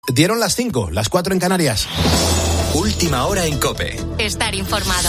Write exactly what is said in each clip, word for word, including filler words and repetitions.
Dieron las cinco, las cuatro en Canarias. Última hora en COPE. Estar informado.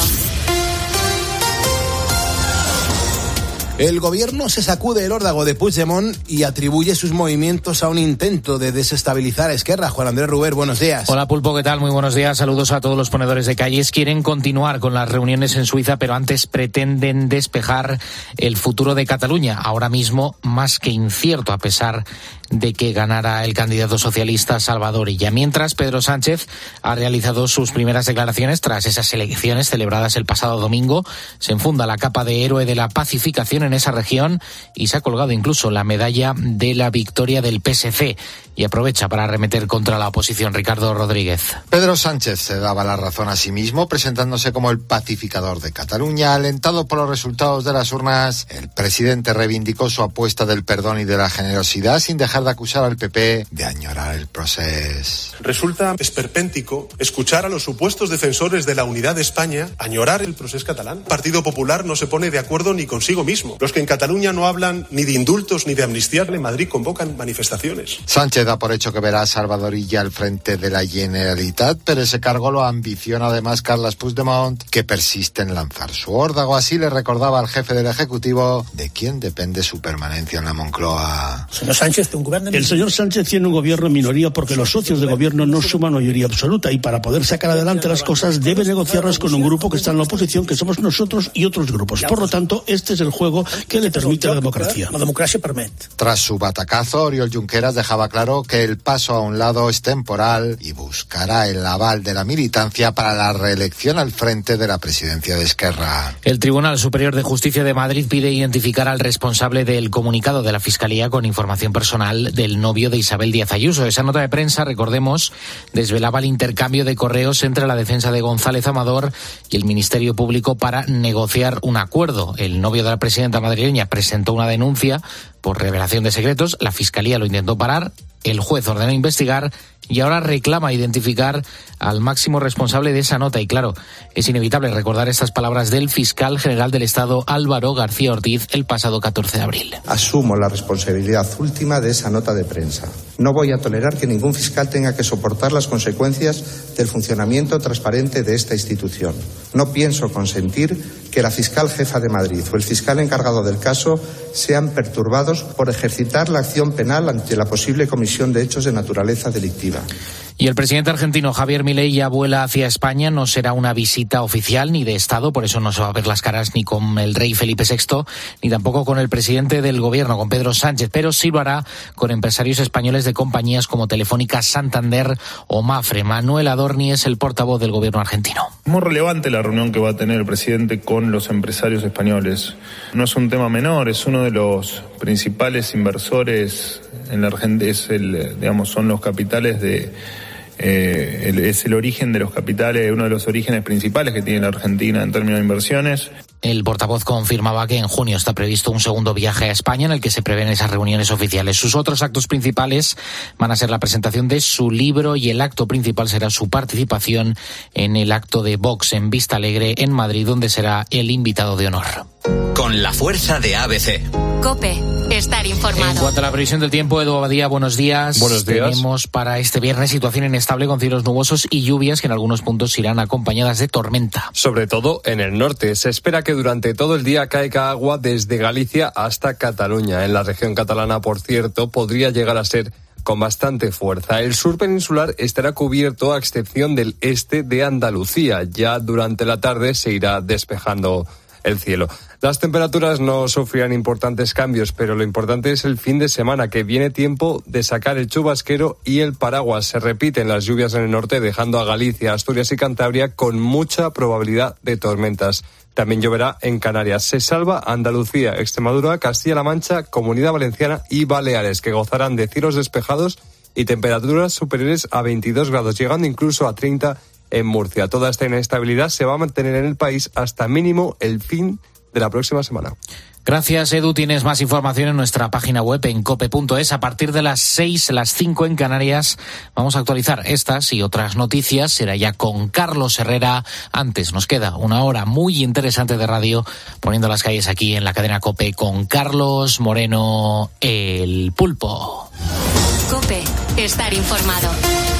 El gobierno se sacude el órdago de Puigdemont y atribuye sus movimientos a un intento de desestabilizar a Esquerra. Juan Andrés Ruber, buenos días. Hola Pulpo, ¿qué tal? Muy buenos días. Saludos a todos los ponedores de calles. Quieren continuar con las reuniones en Suiza, pero antes pretenden despejar el futuro de Cataluña, ahora mismo más que incierto a pesar de que ganara el candidato socialista Salvador Illa. Mientras, Pedro Sánchez ha realizado sus primeras declaraciones tras esas elecciones celebradas el pasado domingo. Se enfunda la capa de héroe de la pacificación en esa región y se ha colgado incluso la medalla de la victoria del P S C y aprovecha para arremeter contra la oposición. Ricardo Rodríguez. Pedro Sánchez se daba la razón a sí mismo presentándose como el pacificador de Cataluña. Alentado por los resultados de las urnas, el presidente reivindicó su apuesta del perdón y de la generosidad sin dejar de acusar al P P de añorar el proceso. Resulta esperpéntico escuchar a los supuestos defensores de la unidad de España añorar el proceso catalán. El Partido Popular no se pone de acuerdo ni consigo mismo. Los que en Cataluña no hablan ni de indultos ni de amnistía, en Madrid convocan manifestaciones. Sánchez da por hecho que verá a Salvador Illa al frente de la Generalitat, pero ese cargo lo ambiciona además Carles Puigdemont, que persiste en lanzar su órdago. Así le recordaba al jefe del Ejecutivo de quién depende su permanencia en la Moncloa. Señor Sánchez, un gobierno... El señor Sánchez tiene un gobierno en minoría porque los socios de gobierno no suman mayoría absoluta y para poder sacar adelante las cosas debe negociarlas con un grupo que está en la oposición, que somos nosotros y otros grupos. Por lo tanto, este es el juego que le permite la democracia. La democracia permite. Tras su batacazo, Oriol Junqueras dejaba claro que el paso a un lado es temporal y buscará el aval de la militancia para la reelección al frente de la presidencia de Esquerra. El Tribunal Superior de Justicia de Madrid pide identificar al responsable del comunicado de la Fiscalía con información personal del novio de Isabel Díaz Ayuso. Esa nota de prensa, recordemos, desvelaba el intercambio de correos entre la defensa de González Amador y el Ministerio Público para negociar un acuerdo. El novio de la presidenta madrileña presentó una denuncia por revelación de secretos, la Fiscalía lo intentó parar, el juez ordenó investigar y ahora reclama identificar al máximo responsable de esa nota. Y claro, es inevitable recordar estas palabras del fiscal general del Estado, Álvaro García Ortiz, el pasado catorce de abril. Asumo la responsabilidad última de esa nota de prensa. No voy a tolerar que ningún fiscal tenga que soportar las consecuencias del funcionamiento transparente de esta institución. No pienso consentir que la fiscal jefa de Madrid o el fiscal encargado del caso sean perturbados por ejercitar la acción penal ante la posible comisión de hechos de naturaleza delictiva. Y el presidente argentino Javier Milei ya vuela hacia España. No será una visita oficial ni de Estado, por eso no se va a ver las caras ni con el rey Felipe sexto, ni tampoco con el presidente del gobierno, con Pedro Sánchez, pero sí lo hará con empresarios españoles de compañías como Telefónica, Santander o Mafre. Manuel Adorni es el portavoz del gobierno argentino. Muy relevante la reunión que va a tener el presidente con los empresarios españoles. No es un tema menor, es uno de los principales inversores en la Argentina, es el, digamos, son los capitales de Eh, el, es el origen de los capitales, uno de los orígenes principales que tiene la Argentina en términos de inversiones. El portavoz confirmaba que en junio está previsto un segundo viaje a España en el que se prevén esas reuniones oficiales. Sus otros actos principales van a ser la presentación de su libro y el acto principal será su participación en el acto de Vox en Vista Alegre en Madrid, donde será el invitado de honor. Con la fuerza de A B C. COPE, estar informado. En cuanto a la previsión del tiempo, Edu Abadía, buenos días. Buenos días. Tenemos para este viernes situación inestable con cielos nubosos y lluvias que en algunos puntos irán acompañadas de tormenta. Sobre todo en el norte. Se espera que durante todo el día caiga agua desde Galicia hasta Cataluña. En la región catalana, por cierto, podría llegar a ser con bastante fuerza. El sur peninsular estará cubierto a excepción del este de Andalucía. Ya durante la tarde se irá despejando el cielo. Las temperaturas no sufrirán importantes cambios, pero lo importante es el fin de semana, que viene tiempo de sacar el chubasquero y el paraguas. Se repiten las lluvias en el norte, dejando a Galicia, Asturias y Cantabria con mucha probabilidad de tormentas. También lloverá en Canarias. Se salva Andalucía, Extremadura, Castilla-La Mancha, Comunidad Valenciana y Baleares, que gozarán de cielos despejados y temperaturas superiores a veintidós grados, llegando incluso a treinta en Murcia. Toda esta inestabilidad se va a mantener en el país hasta mínimo el fin de la próxima semana. Gracias, Edu. Tienes más información en nuestra página web en cope punto es. A partir de las seis, las cinco en Canarias, vamos a actualizar estas y otras noticias. Será ya con Carlos Herrera. Antes nos queda una hora muy interesante de radio, poniendo las calles aquí en la cadena COPE con Carlos Moreno, el Pulpo. COPE, estar informado.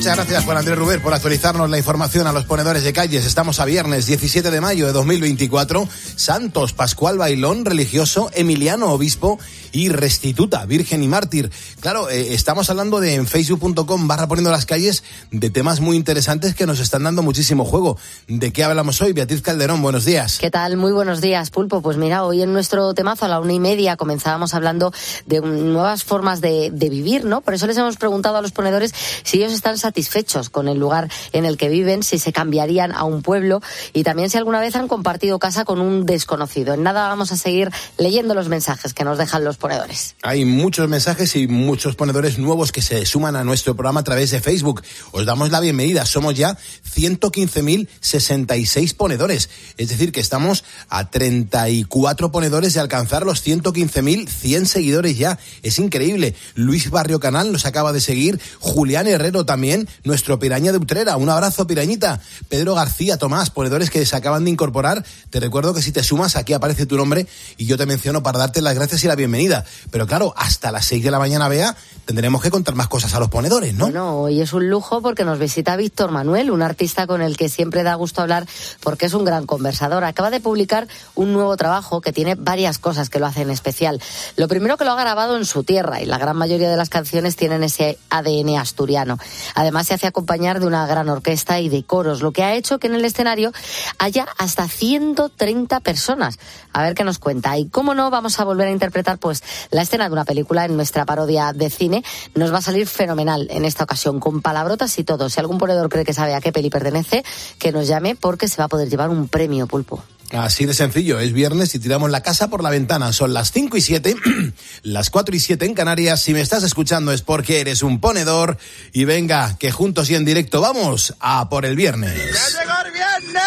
Muchas gracias, Juan Andrés Ruber, por actualizarnos la información a los ponedores de calles. Estamos a viernes diecisiete de mayo de dos mil veinticuatro. Santos, Pascual Bailón, religioso, Emiliano, obispo, y Restituta, virgen y mártir. Claro, eh, estamos hablando de en facebook punto com barra poniendo las calles de temas muy interesantes que nos están dando muchísimo juego. ¿De qué hablamos hoy? Beatriz Calderón, buenos días. ¿Qué tal? Muy buenos días, Pulpo. Pues mira, hoy en nuestro temazo a la una y media comenzábamos hablando de nuevas formas de, de vivir, ¿no? Por eso les hemos preguntado a los ponedores si ellos están satisfechos con el lugar en el que viven, si se cambiarían a un pueblo y también si alguna vez han compartido casa con un desconocido. En nada vamos a seguir leyendo los mensajes que nos dejan los ponedores. Hay muchos mensajes y muchos ponedores nuevos que se suman a nuestro programa a través de Facebook. Os damos la bienvenida. Somos ya ciento quince mil sesenta y seis ponedores. Es decir, que estamos a treinta y cuatro ponedores de alcanzar los ciento quince mil cien seguidores ya. Es increíble. Luis Barrio Canal nos acaba de seguir. Julián Herrero también, nuestro piraña de Utrera. Un abrazo, pirañita. Pedro García, Tomás, ponedores que se acaban de incorporar. Te recuerdo que si te sumas, aquí aparece tu nombre y yo te menciono para darte las gracias y la bienvenida. Pero claro, hasta las seis de la mañana, Bea, tendremos que contar más cosas a los ponedores, ¿no? Bueno, hoy es un lujo porque nos visita Víctor Manuel, un artista con el que siempre da gusto hablar porque es un gran conversador. Acaba de publicar un nuevo trabajo que tiene varias cosas que lo hacen especial. Lo primero, que lo ha grabado en su tierra y la gran mayoría de las canciones tienen ese A D N asturiano. Además, se hace acompañar de una gran orquesta y de coros, lo que ha hecho que en el escenario haya hasta ciento treinta personas. A ver qué nos cuenta. Y cómo no, vamos a volver a interpretar pues la escena de una película en nuestra parodia de cine. Nos va a salir fenomenal en esta ocasión, con palabrotas y todo. Si algún ponedor cree que sabe a qué peli pertenece, que nos llame porque se va a poder llevar un premio, Pulpo. Así de sencillo, es viernes y tiramos la casa por la ventana. Son las cinco y siete, las cuatro y siete en Canarias. Si me estás escuchando es porque eres un ponedor. Y venga, que juntos y en directo vamos a por el viernes. ¡Ya llegó el viernes!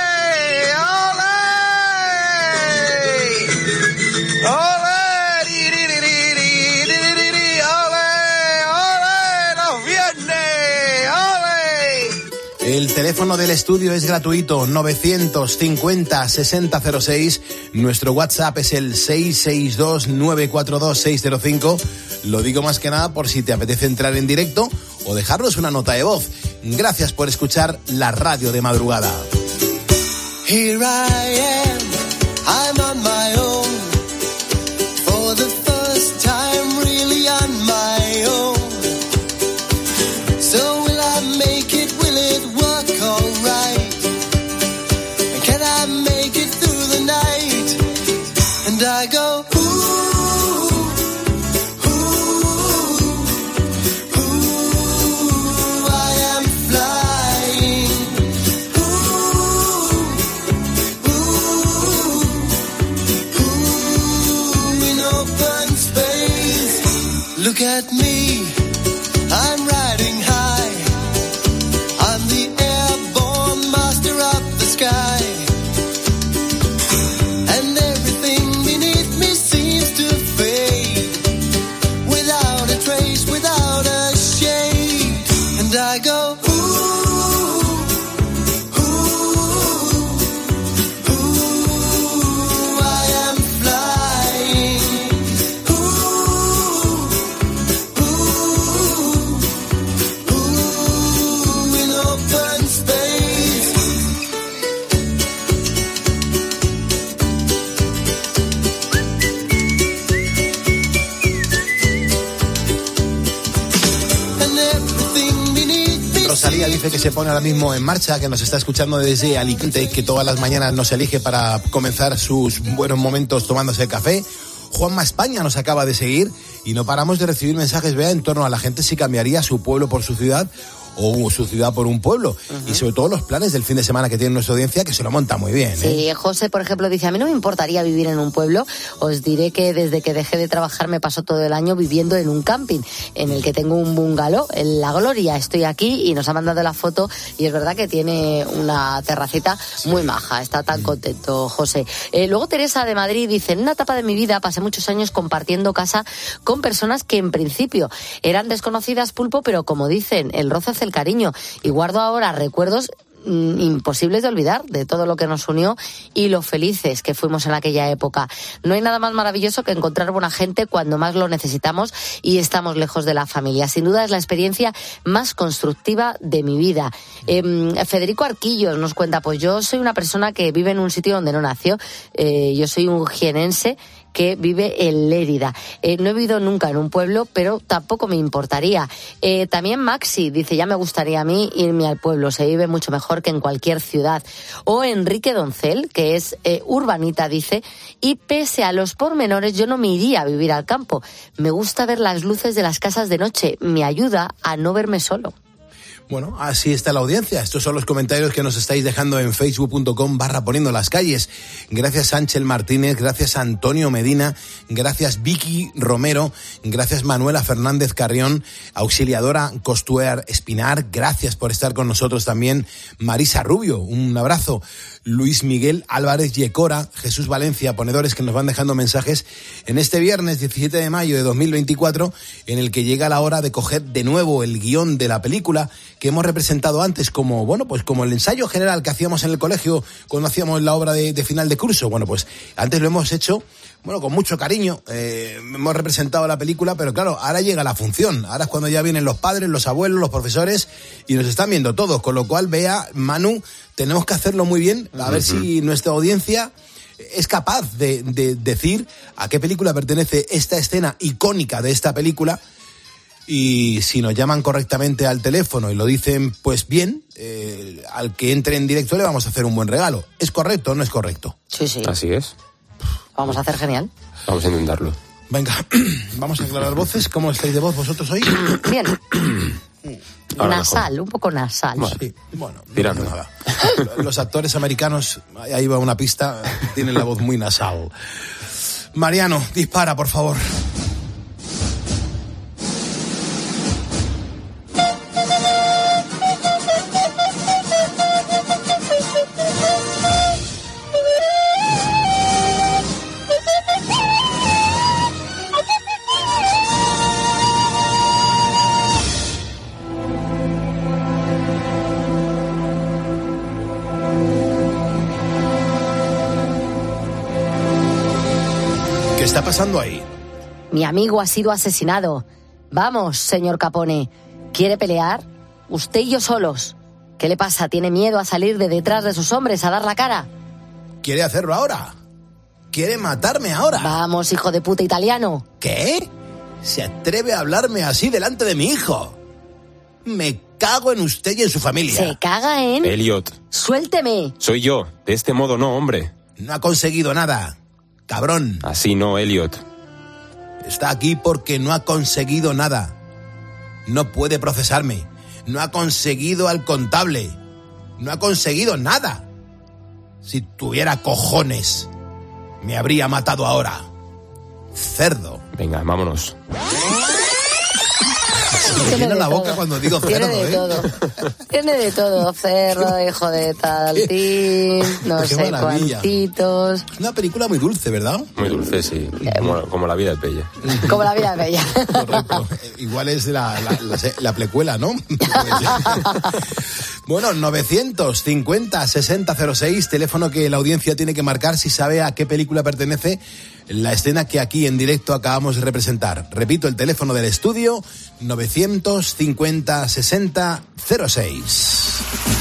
¡Ole! ¡Ole! El teléfono del estudio es gratuito, novecientos cincuenta sesenta cero seis. Nuestro WhatsApp es el seis seis dos nueve cuatro dos seis cero cinco. Lo digo más que nada por si te apetece entrar en directo o dejarnos una nota de voz. Gracias por escuchar la radio de madrugada. Here I am, I'm on my own. For the first time really on my own. So will I make it, will it work alright? And can I make it through the night? And I go, ooh, ooh, ooh, I am flying. Ooh, ooh, ooh, in open space. Look at me, I'm riding high. I'm the airborne master of the sky. And everything beneath me seems to fade. Without a trace, without a shade. And I go, ooh, ooh, ooh, I am flying. Ooh, ooh, ooh, in open space. And everything beneath me. Rosalía dice que se pone ahora mismo en marcha, que nos está escuchando desde Alicante, que todas las mañanas nos elige para comenzar sus buenos momentos tomándose el café. Juanma España nos acaba de seguir y no paramos de recibir mensajes, vea, en torno a la gente si cambiaría su pueblo por su ciudad o su ciudad por un pueblo. Uh-huh. Y sobre todo los planes del fin de semana que tiene nuestra audiencia, que se lo monta muy bien, ¿eh? Sí, José, por ejemplo, dice, a mí no me importaría vivir en un pueblo. Os diré que desde que dejé de trabajar me paso todo el año viviendo en un camping, en el que tengo un bungalow, en La Gloria. Estoy aquí y nos ha mandado la foto y es verdad que tiene una terracita muy maja. Está tan contento, José. Eh, luego Teresa de Madrid dice, en una etapa de mi vida pasé muchos años compartiendo casa con personas que en principio eran desconocidas, Pulpo, pero como dicen, el roce hace el cariño, y guardo ahora recuerdos mm, imposibles de olvidar, de todo lo que nos unió y lo felices que fuimos en aquella época. No hay nada más maravilloso que encontrar buena gente cuando más lo necesitamos y estamos lejos de la familia. Sin duda es la experiencia más constructiva de mi vida. Eh, Federico Arquillos nos cuenta, pues yo soy una persona que vive en un sitio donde no nació. Eh, yo soy un jienense que vive en Lérida. Eh, no he vivido nunca en un pueblo, pero tampoco me importaría. Eh, también Maxi dice, ya me gustaría a mí irme al pueblo, se vive mucho mejor que en cualquier ciudad. O Enrique Doncel, que es eh, urbanita, dice, y pese a los pormenores, yo no me iría a vivir al campo. Me gusta ver las luces de las casas de noche, me ayuda a no verme solo. Bueno, así está la audiencia. Estos son los comentarios que nos estáis dejando en facebook punto com barra poniendo las calles. Gracias Ángel Martínez, gracias Antonio Medina, gracias Vicky Romero, gracias Manuela Fernández Carrión, auxiliadora Costuer Espinar, gracias por estar con nosotros también Marisa Rubio, un abrazo. Luis Miguel Álvarez Yecora, Jesús Valencia, ponedores que nos van dejando mensajes en este viernes diecisiete de mayo de dos mil veinticuatro, en el que llega la hora de coger de nuevo el guión de la película que hemos representado antes como, bueno, pues como el ensayo general que hacíamos en el colegio cuando hacíamos la obra de, de final de curso. Bueno, pues antes lo hemos hecho, bueno, con mucho cariño, eh, hemos representado la película, pero claro, ahora llega la función, ahora es cuando ya vienen los padres, los abuelos, los profesores y nos están viendo todos, con lo cual, Bea, Manu, tenemos que hacerlo muy bien, a uh-huh. ver si nuestra audiencia es capaz de, de decir a qué película pertenece esta escena icónica de esta película. Y si nos llaman correctamente al teléfono y lo dicen pues bien, eh, al que entre en directo le vamos a hacer un buen regalo. ¿Es correcto o no es correcto? Sí, sí. Así es. Vamos a hacer genial. Vamos a intentarlo. Venga, vamos a aclarar voces. ¿Cómo estáis de voz vosotros hoy? Bien. Ahora nasal, mejor. Un poco nasal. Bueno, sí, bueno tirando. No nada. Los actores americanos, ahí va una pista, tienen la voz muy nasal. Mariano, dispara, por favor. ¿Qué está pasando ahí? Mi amigo ha sido asesinado. Vamos, señor Capone. ¿Quiere pelear? Usted y yo solos. ¿Qué le pasa? ¿Tiene miedo a salir de detrás de sus hombres a dar la cara? ¿Quiere hacerlo ahora? ¿Quiere matarme ahora? Vamos, hijo de puta italiano. ¿Qué? ¿Se atreve a hablarme así delante de mi hijo? Me cago en usted y en su familia. ¿Se caga en...? Elliot. Suélteme. Soy yo. De este modo no, hombre. No ha conseguido nada. Cabrón. Así no, Elliot. Está aquí porque no ha conseguido nada. No puede procesarme. No ha conseguido al contable. No ha conseguido nada. Si tuviera cojones, me habría matado ahora. Cerdo. Venga, vámonos. Se me llena la boca cuando digo cerdo, Tiene de ¿eh? todo. Tiene de todo. Cerdo, hijo de taltín, no Qué sé maravilla. cuantitos. Es una película muy dulce, ¿verdad? Muy dulce, sí. Como, como la vida es bella. Como la vida es bella. Correcto. Igual es la, la, la, la plecuela, ¿no? Bueno, novecientos cincuenta sesenta cero seis, teléfono que la audiencia tiene que marcar si sabe a qué película pertenece la escena que aquí en directo acabamos de representar. Repito, el teléfono del estudio, novecientos cincuenta sesenta cero seis.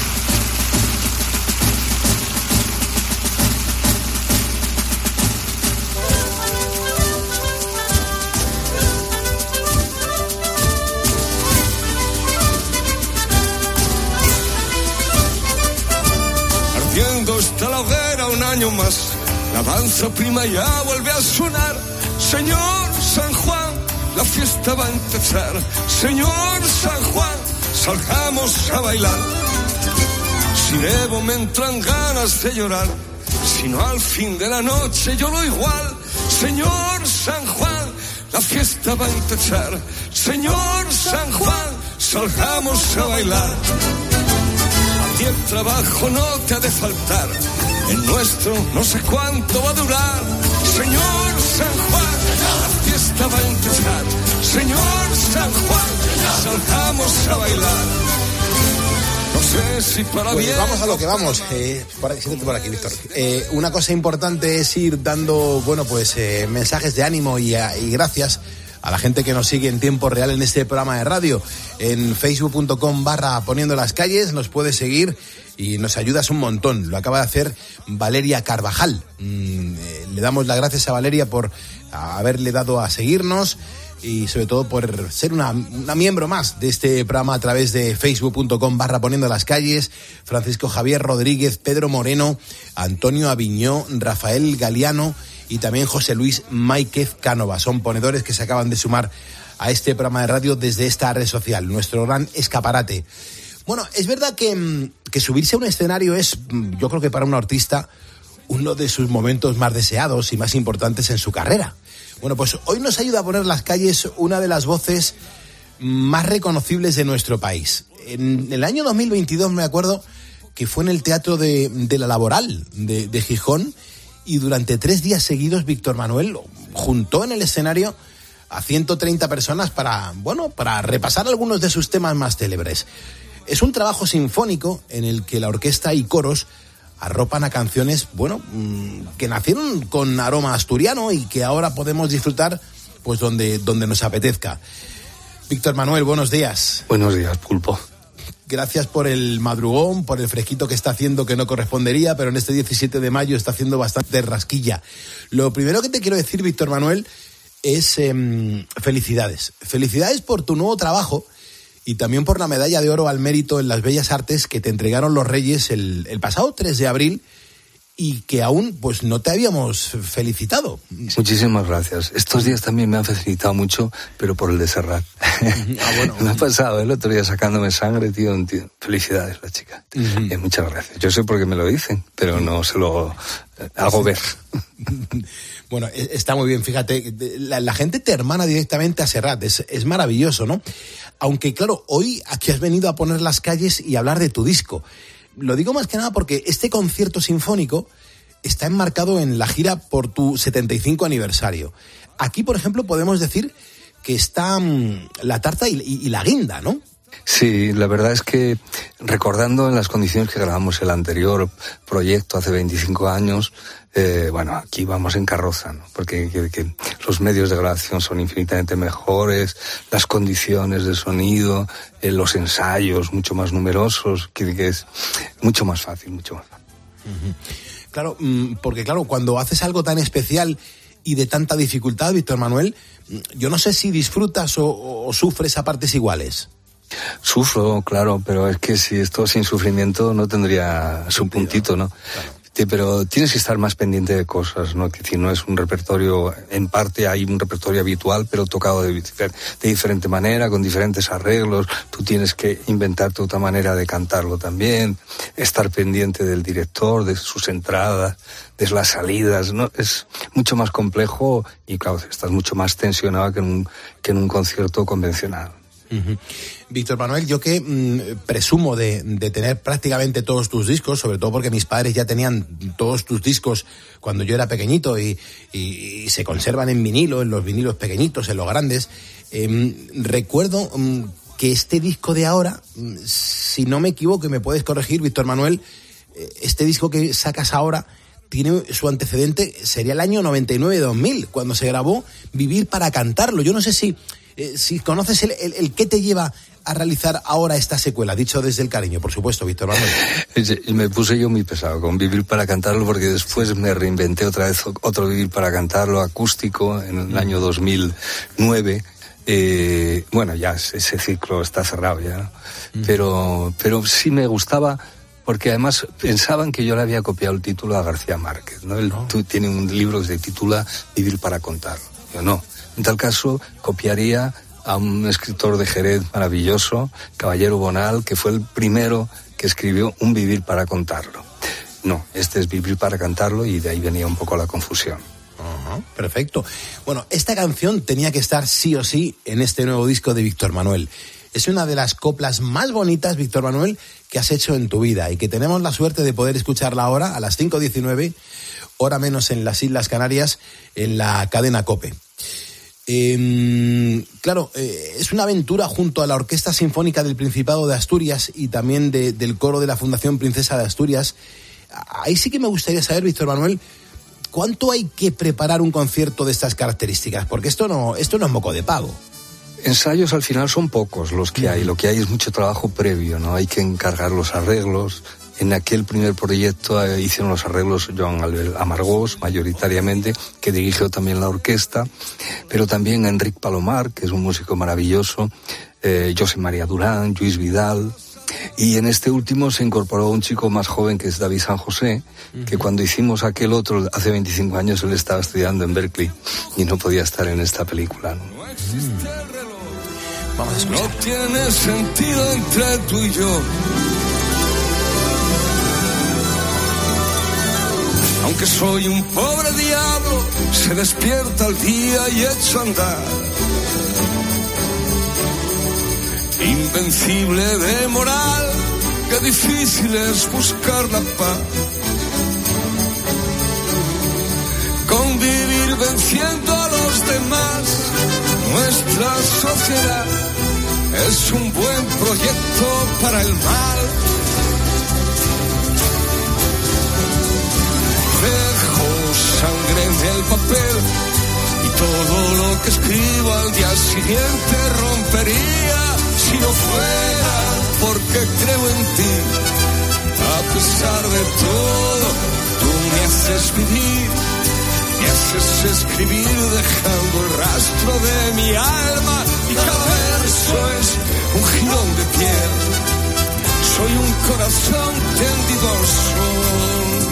Ardiendo está la hoguera un año más. La danza prima ya vuelve a sonar. Señor San Juan, la fiesta va a empezar. Señor San Juan, salgamos a bailar. Si debo me entran ganas de llorar. Si no al fin de la noche lloro igual. Señor San Juan, la fiesta va a empezar. Señor San Juan, salgamos a bailar. A ti el trabajo no te ha de faltar. El nuestro no sé cuánto va a durar. Señor San Juan, la fiesta va a empezar. Señor San Juan, salgamos a bailar. No se que si para Pues bien. vamos a lo que vamos. Eh, por aquí, siéntate por aquí, Víctor. Eh, una cosa importante es ir dando, bueno, pues eh, mensajes de ánimo y, a, y gracias a la gente que nos sigue en tiempo real en este programa de radio. En facebook punto com barra poniendo las calles nos puedes seguir y nos ayudas un montón. Lo acaba de hacer Valeria Carvajal. Mm, eh, le damos las gracias a Valeria por haberle dado a seguirnos y sobre todo por ser una, una miembro más de este programa a través de facebook punto com barra poniendo las calles. Francisco Javier Rodríguez, Pedro Moreno, Antonio Aviñó, Rafael Galiano y también José Luis Máiquez Cánova. Son ponedores que se acaban de sumar a este programa de radio desde esta red social, nuestro gran escaparate. Bueno, es verdad que, que subirse a un escenario es, yo creo que para un artista, uno de sus momentos más deseados y más importantes en su carrera. Bueno, pues hoy nos ayuda a poner las calles una de las voces más reconocibles de nuestro país. En el año dos mil veintidós me acuerdo que fue en el Teatro de, de la Laboral de, de Gijón y durante tres días seguidos Víctor Manuel juntó en el escenario a ciento treinta personas para, bueno, para repasar algunos de sus temas más célebres. Es un trabajo sinfónico en el que la orquesta y coros arropan a canciones, bueno, que nacieron con aroma asturiano y que ahora podemos disfrutar pues donde, donde nos apetezca. Víctor Manuel, buenos días. Buenos días, Pulpo. Gracias por el madrugón, por el fresquito que está haciendo, que no correspondería, pero en este diecisiete de mayo está haciendo bastante rasquilla. Lo primero que te quiero decir, Víctor Manuel, es eh, felicidades. Felicidades por tu nuevo trabajo y también por la medalla de oro al mérito en las Bellas Artes que te entregaron los Reyes el, el pasado tres de abril y que aún pues no te habíamos felicitado. Muchísimas gracias. Estos días también me han felicitado mucho, pero por el de Serrat. Ah, bueno. Me ha pasado el otro día sacándome sangre, tío. tío. Felicidades, la chica. Uh-huh. Eh, muchas gracias. Yo sé por qué me lo dicen, pero no se lo eh, hago ver. Bueno, está muy bien, fíjate, la, la gente te hermana directamente a Serrat, es, es maravilloso, ¿no? Aunque, claro, hoy aquí has venido a poner las calles y hablar de tu disco. Lo digo más que nada porque este concierto sinfónico está enmarcado en la gira por tu setenta y cinco aniversario. Aquí, por ejemplo, podemos decir que está um, la tarta y, y, y la guinda, ¿no? Sí, la verdad es que recordando en las condiciones que grabamos el anterior proyecto hace veinticinco años, eh, bueno, aquí vamos en carroza, ¿no? Porque que, que los medios de grabación son infinitamente mejores, las condiciones de sonido, eh, los ensayos mucho más numerosos, que, que es mucho más fácil, mucho más fácil. Uh-huh. Claro, porque claro, cuando haces algo tan especial y de tanta dificultad, Víctor Manuel, yo no sé si disfrutas o, o sufres a partes iguales. Sufro, claro, pero es que si esto sin sufrimiento no tendría su puntito, ¿no? Claro. Pero tienes que estar más pendiente de cosas, ¿no? Que si no es un repertorio, en parte hay un repertorio habitual, pero tocado de, de diferente manera, con diferentes arreglos. Tú tienes que inventarte otra manera de cantarlo también, estar pendiente del director, de sus entradas, de las salidas, ¿no? Es mucho más complejo y, claro, estás mucho más tensionado que en un, que en un concierto convencional. Uh-huh. Víctor Manuel, yo que mmm, presumo de, de tener prácticamente todos tus discos, sobre todo porque mis padres ya tenían todos tus discos cuando yo era pequeñito y, y, y se conservan en vinilo, en los vinilos pequeñitos, en los grandes. Eh, recuerdo mmm, que este disco de ahora, mmm, si no me equivoco y me puedes corregir, Víctor Manuel, eh, este disco que sacas ahora tiene su antecedente, sería el año noventa y nueve dos mil, cuando se grabó Vivir para cantarlo. Yo no sé si Eh, si conoces el, el, el qué te lleva a realizar ahora esta secuela, dicho desde el cariño, por supuesto, Víctor Manuel. Me puse yo muy pesado con Vivir para cantarlo, porque después me reinventé otra vez otro Vivir para cantarlo acústico en el año dos mil nueve. Eh, bueno, ya ese ciclo está cerrado ya, ¿no? Mm. pero, pero sí me gustaba, porque además pensaban que yo le había copiado el título a García Márquez, ¿no? Él no. Tú, tiene un libro que se titula Vivir para contarlo. Yo no. En tal caso, copiaría a un escritor de Jerez maravilloso, Caballero Bonal, que fue el primero que escribió Un Vivir para contarlo. No, este es Vivir para cantarlo y de ahí venía un poco la confusión. Uh-huh, perfecto. Bueno, esta canción tenía que estar sí o sí en este nuevo disco de Víctor Manuel. Es una de las coplas más bonitas, Víctor Manuel, que has hecho en tu vida y que tenemos la suerte de poder escucharla ahora a las cinco diecinueve, hora menos en las Islas Canarias, en la cadena COPE. Eh, claro, eh, es una aventura junto a la Orquesta Sinfónica del Principado de Asturias y también de, del coro de la Fundación Princesa de Asturias. Ahí sí que me gustaría saber, Víctor Manuel, ¿cuánto hay que preparar un concierto de estas características? Porque esto no, esto no es moco de pavo. Ensayos al final son pocos los que hay, lo que hay es mucho trabajo previo, ¿no? Hay que encargar los arreglos. En aquel primer proyecto eh, hicieron los arreglos Joan Albert Amargós, mayoritariamente, que dirigió también la orquesta, pero también Enric Palomar, que es un músico maravilloso, eh, José María Durán, Lluís Vidal, y en este último se incorporó un chico más joven que es David San José, uh-huh. que cuando hicimos aquel otro, hace veinticinco años, él estaba estudiando en Berkeley y no podía estar en esta película, ¿no? No existe el reloj, vamos a escuchar. No tiene sentido entre tú y yo. Aunque soy un pobre diablo, se despierta el día y echo a andar. Invencible de moral, qué difícil es buscar la paz. Convivir venciendo a los demás, nuestra sociedad es un buen proyecto para el mal. Dejo sangre en el papel y todo lo que escribo al día siguiente rompería si no fuera porque creo en ti. A pesar de todo, tú me haces vivir, me haces escribir dejando el rastro de mi alma y cada verso es un jirón de piel. Soy un corazón tendido al sol.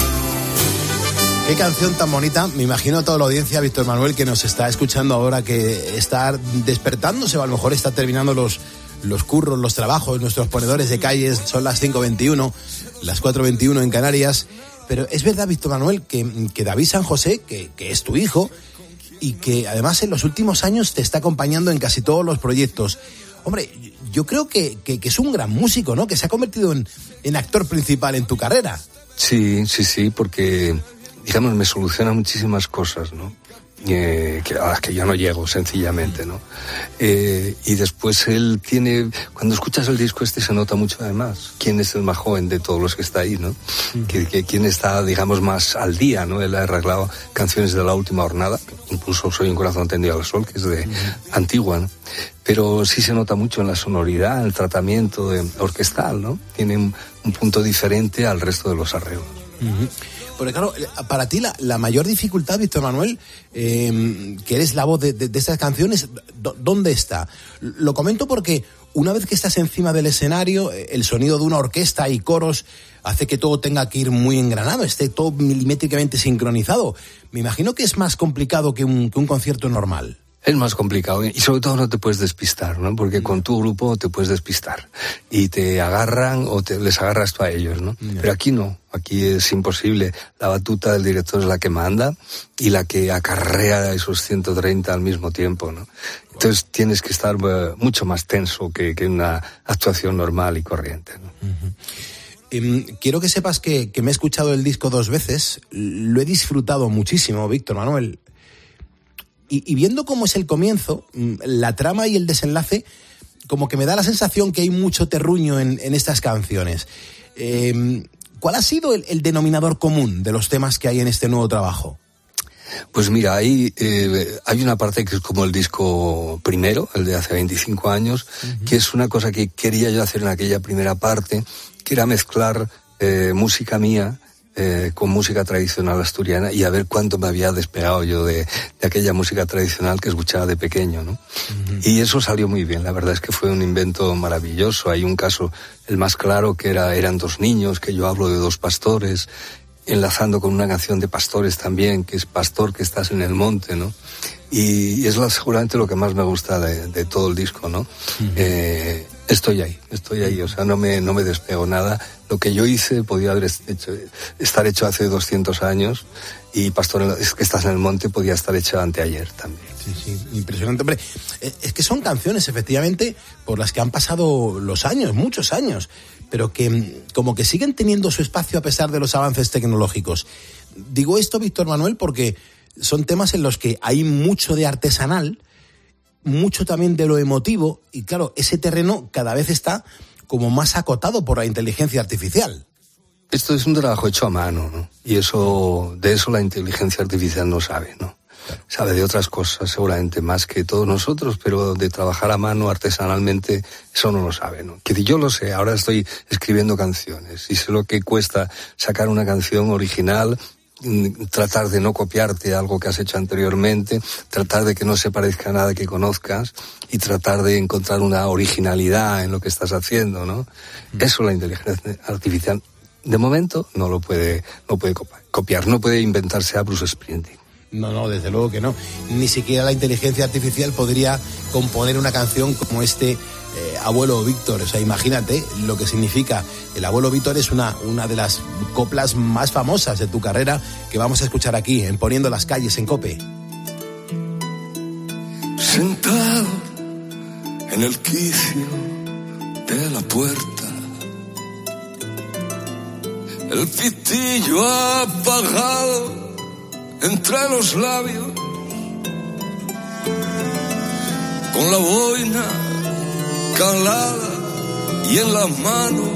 Qué canción tan bonita. Me imagino a toda la audiencia, Víctor Manuel, que nos está escuchando ahora, que está despertándose o a lo mejor está terminando los, los curros, los trabajos, nuestros ponedores de calles. Son las cinco veintiuno, las cuatro veintiuno en Canarias. Pero es verdad, Víctor Manuel, que, que David San José, que, que es tu hijo, y que además en los últimos años te está acompañando en casi todos los proyectos. Hombre, yo creo que, que, que es un gran músico, ¿no? Que se ha convertido en, en actor principal en tu carrera. Sí, sí, sí, porque, digamos, me soluciona muchísimas cosas, ¿no? Eh, que, a las que yo no llego, sencillamente, ¿no? Eh, y después él tiene, cuando escuchas el disco este se nota mucho además quién es el más joven de todos los que está ahí, ¿no? Uh-huh. Que, que quién está, digamos, más al día, ¿no? Él ha arreglado canciones de La Última Jornada, incluso Soy un corazón tendido al sol, que es de uh-huh. antigua, ¿no? Pero sí se nota mucho en la sonoridad, en el tratamiento de, orquestal, ¿no? Tiene un, un punto diferente al resto de los arreglos. Uh-huh. Porque claro, para ti la, la mayor dificultad, Víctor Manuel, eh, que eres la voz de, de, de estas canciones, ¿dónde está? Lo comento porque una vez que estás encima del escenario, el sonido de una orquesta y coros hace que todo tenga que ir muy engranado, esté todo milimétricamente sincronizado. Me imagino que es más complicado que un, que un concierto normal. Es más complicado y sobre todo no te puedes despistar, ¿no? Porque con tu grupo te puedes despistar y te agarran o te les agarras tú a ellos, ¿no? Yeah. Pero aquí no, aquí es imposible. La batuta del director es la que manda y la que acarrea esos ciento treinta al mismo tiempo, ¿no? Entonces tienes que estar uh, mucho más tenso que, que una actuación normal y corriente, ¿no? Uh-huh. Eh, quiero que sepas que, que me he escuchado el disco dos veces, lo he disfrutado muchísimo, Víctor Manuel. Y, y viendo cómo es el comienzo, la trama y el desenlace, como que me da la sensación que hay mucho terruño en, en estas canciones. Eh, ¿Cuál ha sido el, el denominador común de los temas que hay en este nuevo trabajo? Pues mira, ahí eh, hay una parte que es como el disco primero, el de hace veinticinco años, uh-huh. que es una cosa que quería yo hacer en aquella primera parte, que era mezclar eh, música mía, Eh, con música tradicional asturiana y a ver cuánto me había despegado yo de, de aquella música tradicional que escuchaba de pequeño, ¿no? Uh-huh. Y eso salió muy bien, la verdad es que fue un invento maravilloso. Hay un caso, el más claro, que era eran dos niños, que yo hablo de dos pastores, enlazando con una canción de pastores también, que es Pastor que estás en el monte, ¿no? Y, y es la, seguramente lo que más me gusta de, de todo el disco, ¿no? Uh-huh. Eh, estoy ahí, estoy ahí, o sea, no me, no me despego nada. Lo que yo hice podía haber hecho, estar hecho hace doscientos años y Pastor es que estás en el monte podía estar hecho anteayer también. Sí, sí, impresionante. Hombre, es que son canciones efectivamente por las que han pasado los años, muchos años, pero que como que siguen teniendo su espacio a pesar de los avances tecnológicos. Digo esto, Víctor Manuel, porque son temas en los que hay mucho de artesanal, mucho también de lo emotivo, y claro, ese terreno cada vez está como más acotado por la inteligencia artificial. Esto es un trabajo hecho a mano, ¿no? Y eso, de eso la inteligencia artificial no sabe, ¿no? Claro. Sabe de otras cosas seguramente más que todos nosotros, pero de trabajar a mano artesanalmente, eso no lo sabe, ¿no? Que yo lo sé, ahora estoy escribiendo canciones y sé lo que cuesta sacar una canción original, tratar de no copiarte algo que has hecho anteriormente, tratar de que no se parezca a nada que conozcas y tratar de encontrar una originalidad en lo que estás haciendo, ¿no? Mm. Eso la inteligencia artificial de momento no lo puede, no puede copiar, no puede inventarse a Bruce Springsteen. No, no, desde luego que no. Ni siquiera la inteligencia artificial podría componer una canción como este eh, Abuelo Víctor. O sea, imagínate lo que significa. El Abuelo Víctor es una, una de las coplas más famosas de tu carrera que vamos a escuchar aquí, en Poniendo las Calles en COPE. Sentado en el quicio de la puerta, el pitillo apagado entre los labios, con la boina calada y en las manos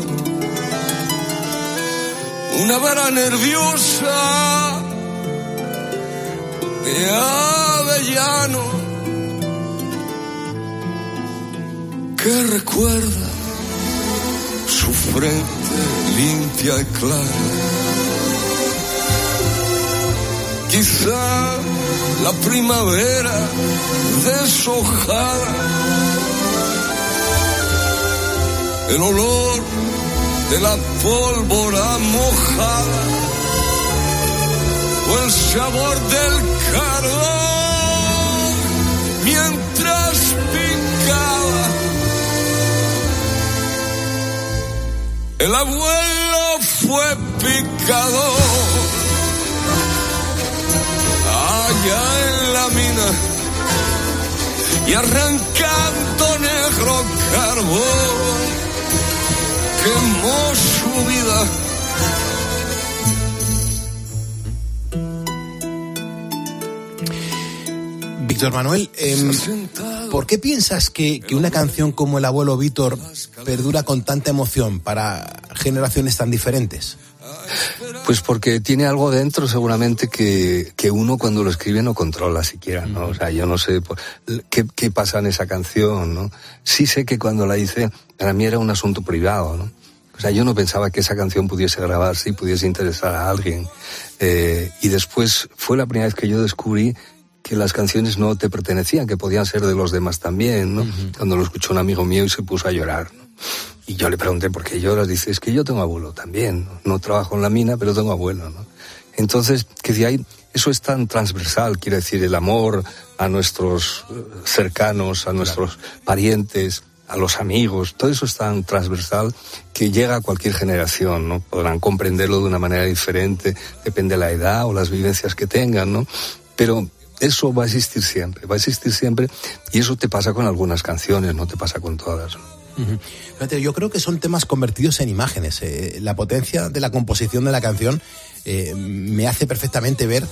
una vara nerviosa de avellano que recuerda su frente limpia y clara. Quizá la primavera deshojada, el olor de la pólvora mojada o el sabor del carbón mientras picaba. El abuelo fue picador allá en la mina y arrancando negro carbón quemó su vida. Víctor Manuel, eh, ¿por qué piensas que, que una canción como El Abuelo Víctor perdura con tanta emoción para generaciones tan diferentes? Pues porque tiene algo dentro seguramente que, que uno cuando lo escribe no controla siquiera, ¿no? O sea, yo no sé por, qué, qué pasa en esa canción, ¿no? Sí sé que cuando la hice, para mí era un asunto privado, ¿no? O sea, yo no pensaba que esa canción pudiese grabarse y pudiese interesar a alguien. Eh, y después fue la primera vez que yo descubrí que las canciones no te pertenecían, que podían ser de los demás también, ¿no? Uh-huh. Cuando lo escuchó un amigo mío y se puso a llorar, ¿no? Y yo le pregunté por qué lloras, dice, es que yo tengo abuelo también, ¿no? No trabajo en la mina, pero tengo abuelo, ¿no? Entonces, que de ahí, eso es tan transversal, quiere decir, el amor a nuestros cercanos, a nuestros claro. parientes, a los amigos, todo eso es tan transversal que llega a cualquier generación, ¿no? Podrán comprenderlo de una manera diferente, depende de la edad o las vivencias que tengan, ¿no? Pero eso va a existir siempre, va a existir siempre, y eso te pasa con algunas canciones, no te pasa con todas, ¿no? Uh-huh. Fíjate, yo creo que son temas convertidos en imágenes. Eh, la potencia de la composición de la canción eh, me hace perfectamente ver,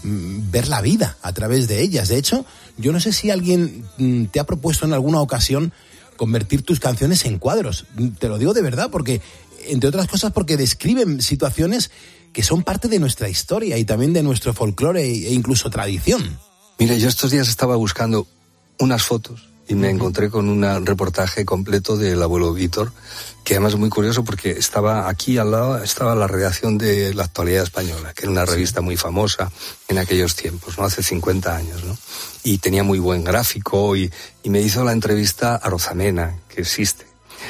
ver la vida a través de ellas. De hecho, yo no sé si alguien te ha propuesto en alguna ocasión convertir tus canciones en cuadros. Te lo digo de verdad, porque, entre otras cosas, porque describen situaciones que son parte de nuestra historia y también de nuestro folclore e incluso tradición. Mira, yo estos días estaba buscando unas fotos y me encontré con un reportaje completo del Abuelo Víctor, que además es muy curioso porque estaba aquí al lado, estaba la redacción de La Actualidad Española, que era una revista muy famosa en aquellos tiempos, ¿no? Hace cincuenta años, ¿no? Y tenía muy buen gráfico y, y me hizo la entrevista a Rosamena, que existe.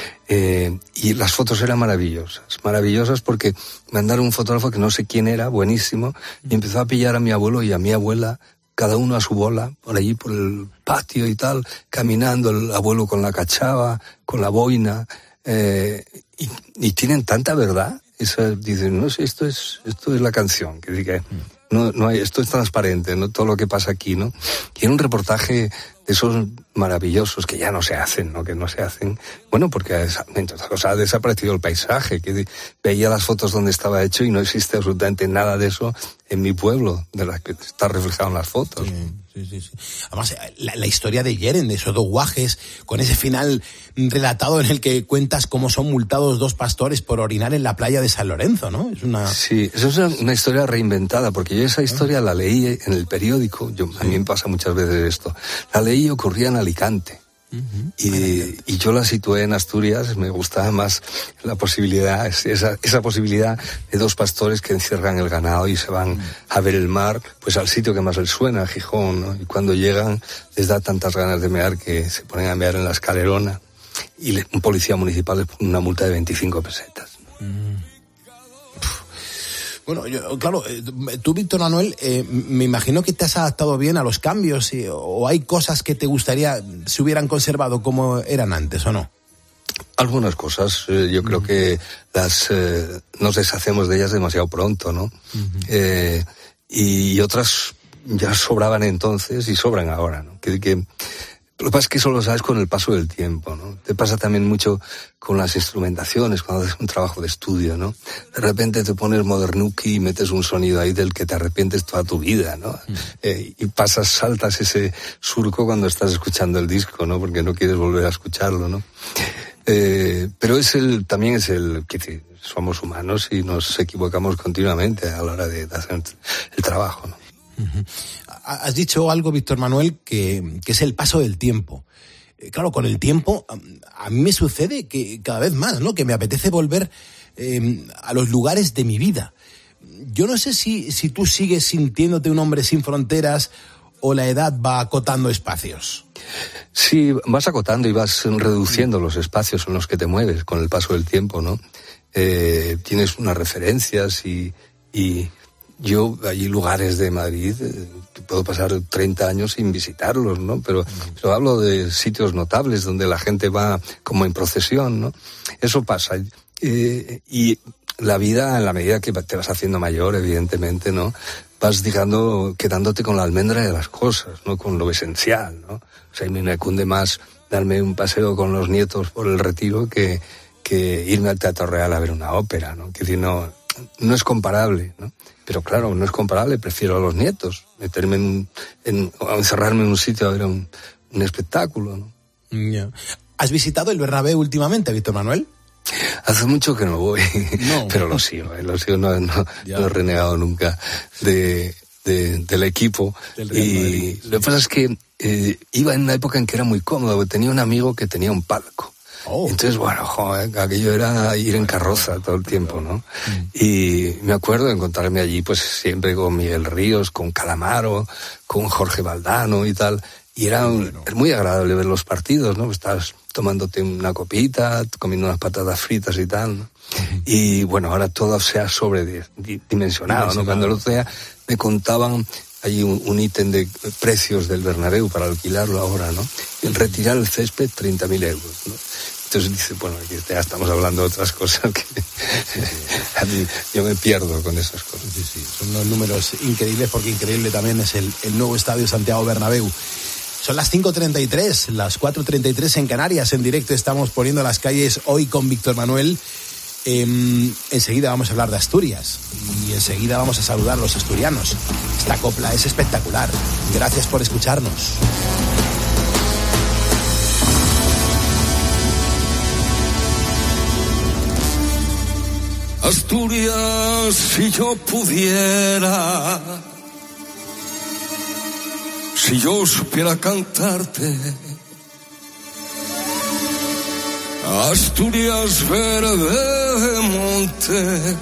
Eh, y las fotos eran maravillosas, maravillosas porque mandaron un fotógrafo que no sé quién era, buenísimo, y empezó a pillar a mi abuelo y a mi abuela, cada uno a su bola, por allí, por el patio y tal, caminando, el abuelo con la cachava, con la boina, eh, y, y tienen tanta verdad. Esa, dicen, no sé, esto es, esto es la canción, que, que no, no hay, esto es transparente, ¿no? Todo lo que pasa aquí, ¿no? Y era un reportaje de esos maravillosos que ya no se hacen, ¿no? Que no se hacen, bueno, porque o sea, ha desaparecido el paisaje, que veía las fotos donde estaba hecho y no existe absolutamente nada de eso en mi pueblo, de las que está reflejado en las fotos. Sí. Sí, sí, sí. Además, la, la historia de Yeren, de esos dos guajes, con ese final relatado en el que cuentas cómo son multados dos pastores por orinar en la playa de San Lorenzo, ¿no? Es una... Sí, eso es una, una historia reinventada, porque yo esa historia la leí en el periódico, yo, a mí me pasa muchas veces esto, la leí y ocurría en Alicante. Uh-huh. Y, y yo la situé en Asturias, me gustaba más la posibilidad, esa, esa posibilidad de dos pastores que encierran el ganado y se van uh-huh. a ver el mar, pues al sitio que más les suena, a Gijón, ¿no? Y cuando llegan les da tantas ganas de mear que se ponen a mear en la escalerona y le, un policía municipal les pone una multa de veinticinco pesetas. Uh-huh. Bueno, yo, claro, tú, Víctor Manuel, eh, me imagino que te has adaptado bien a los cambios, y, o hay cosas que te gustaría se hubieran conservado como eran antes, ¿o no? Algunas cosas, eh, yo creo que las eh, nos deshacemos de ellas demasiado pronto, ¿no? Uh-huh. Eh, y otras ya sobraban entonces y sobran ahora, ¿no? Que, que lo que pasa es que eso lo sabes con el paso del tiempo, ¿no? Te pasa también mucho con las instrumentaciones, cuando haces un trabajo de estudio, ¿no? De repente te pones Modernuki y metes un sonido ahí del que te arrepientes toda tu vida, ¿no? Mm. Eh, y pasas, saltas ese surco cuando estás escuchando el disco, ¿no? Porque no quieres volver a escucharlo, ¿no? Eh, pero es el, también es el, que somos humanos y nos equivocamos continuamente a la hora de hacer el trabajo, ¿no? Uh-huh. Has dicho algo, Víctor Manuel, que, que es el paso del tiempo. Eh, claro, con el tiempo a, a mí me sucede que cada vez más, ¿no? Que me apetece volver eh, a los lugares de mi vida. Yo no sé si, si tú sigues sintiéndote un hombre sin fronteras o la edad va acotando espacios. Sí, vas acotando y vas reduciendo los espacios en los que te mueves con el paso del tiempo, ¿no? Eh, tienes unas referencias y... y yo, hay lugares de Madrid, eh, puedo pasar treinta años sin visitarlos, ¿no? Pero, pero hablo de sitios notables donde la gente va como en procesión, ¿no? Eso pasa. Eh, y la vida, en la medida que te vas haciendo mayor, evidentemente, ¿no? Vas, digamos, quedándote con la almendra de las cosas, ¿no? Con lo esencial, ¿no? O sea, me cunde más darme un paseo con los nietos por el Retiro que, que irme al Teatro Real a ver una ópera, ¿no? Que si no, no es comparable, ¿no? Pero claro, no es comparable, prefiero a los nietos, meterme en, en encerrarme en un sitio a ver un, un espectáculo, ¿no? Yeah. ¿Has visitado el Bernabéu últimamente, Víctor Manuel? Hace mucho que no voy, no. Pero lo sigo, ¿eh? lo sigo, no, no, no he renegado nunca de, de, del equipo. Del Real y Madrid, sí. Lo que pasa es que eh, iba en una época en que era muy cómodo, porque tenía un amigo que tenía un palco. Oh. Entonces, bueno, joder, aquello era ir en carroza todo el tiempo, ¿no? Mm. Y me acuerdo de encontrarme allí, pues siempre con Miguel Ríos, con Calamaro, con Jorge Valdano y tal. Y era un, bueno. muy agradable ver los partidos, ¿no? Estás tomándote una copita, comiendo unas patatas fritas y tal, ¿no? Mm. Y bueno, ahora todo se ha sobredimensionado, ¿no? Cuando el otro día me contaban hay un, un ítem de precios del Bernabéu para alquilarlo ahora, ¿no? Y el retirar el césped, treinta mil euros, ¿no? Entonces dice, bueno, aquí ya estamos hablando de otras cosas que sí, sí. A mí, yo me pierdo con esas cosas. Sí, sí, son unos números increíbles, porque increíble también es el, el nuevo estadio Santiago Bernabéu. Son las cinco treinta y tres, las cuatro treinta y tres en Canarias. En directo estamos poniendo las calles hoy con Víctor Manuel. Eh, enseguida vamos a hablar de Asturias y enseguida vamos a saludar a los asturianos. Esta copla es espectacular. Gracias por escucharnos. Asturias, si yo pudiera, si yo supiera cantarte, Asturias verde monte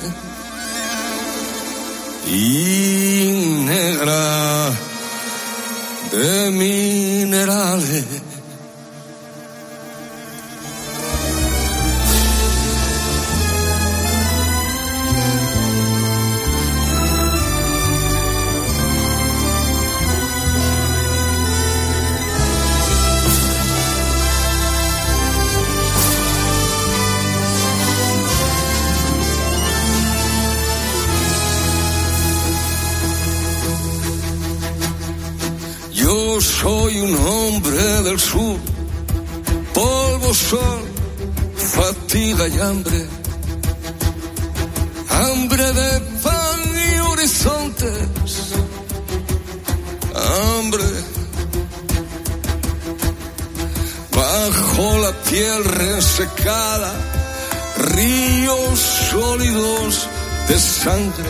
y negra de minerales. soy un hombre del sur, polvo, sol, fatiga y hambre, hambre de pan y horizontes, hambre. Bajo la piel resecada, ríos sólidos de sangre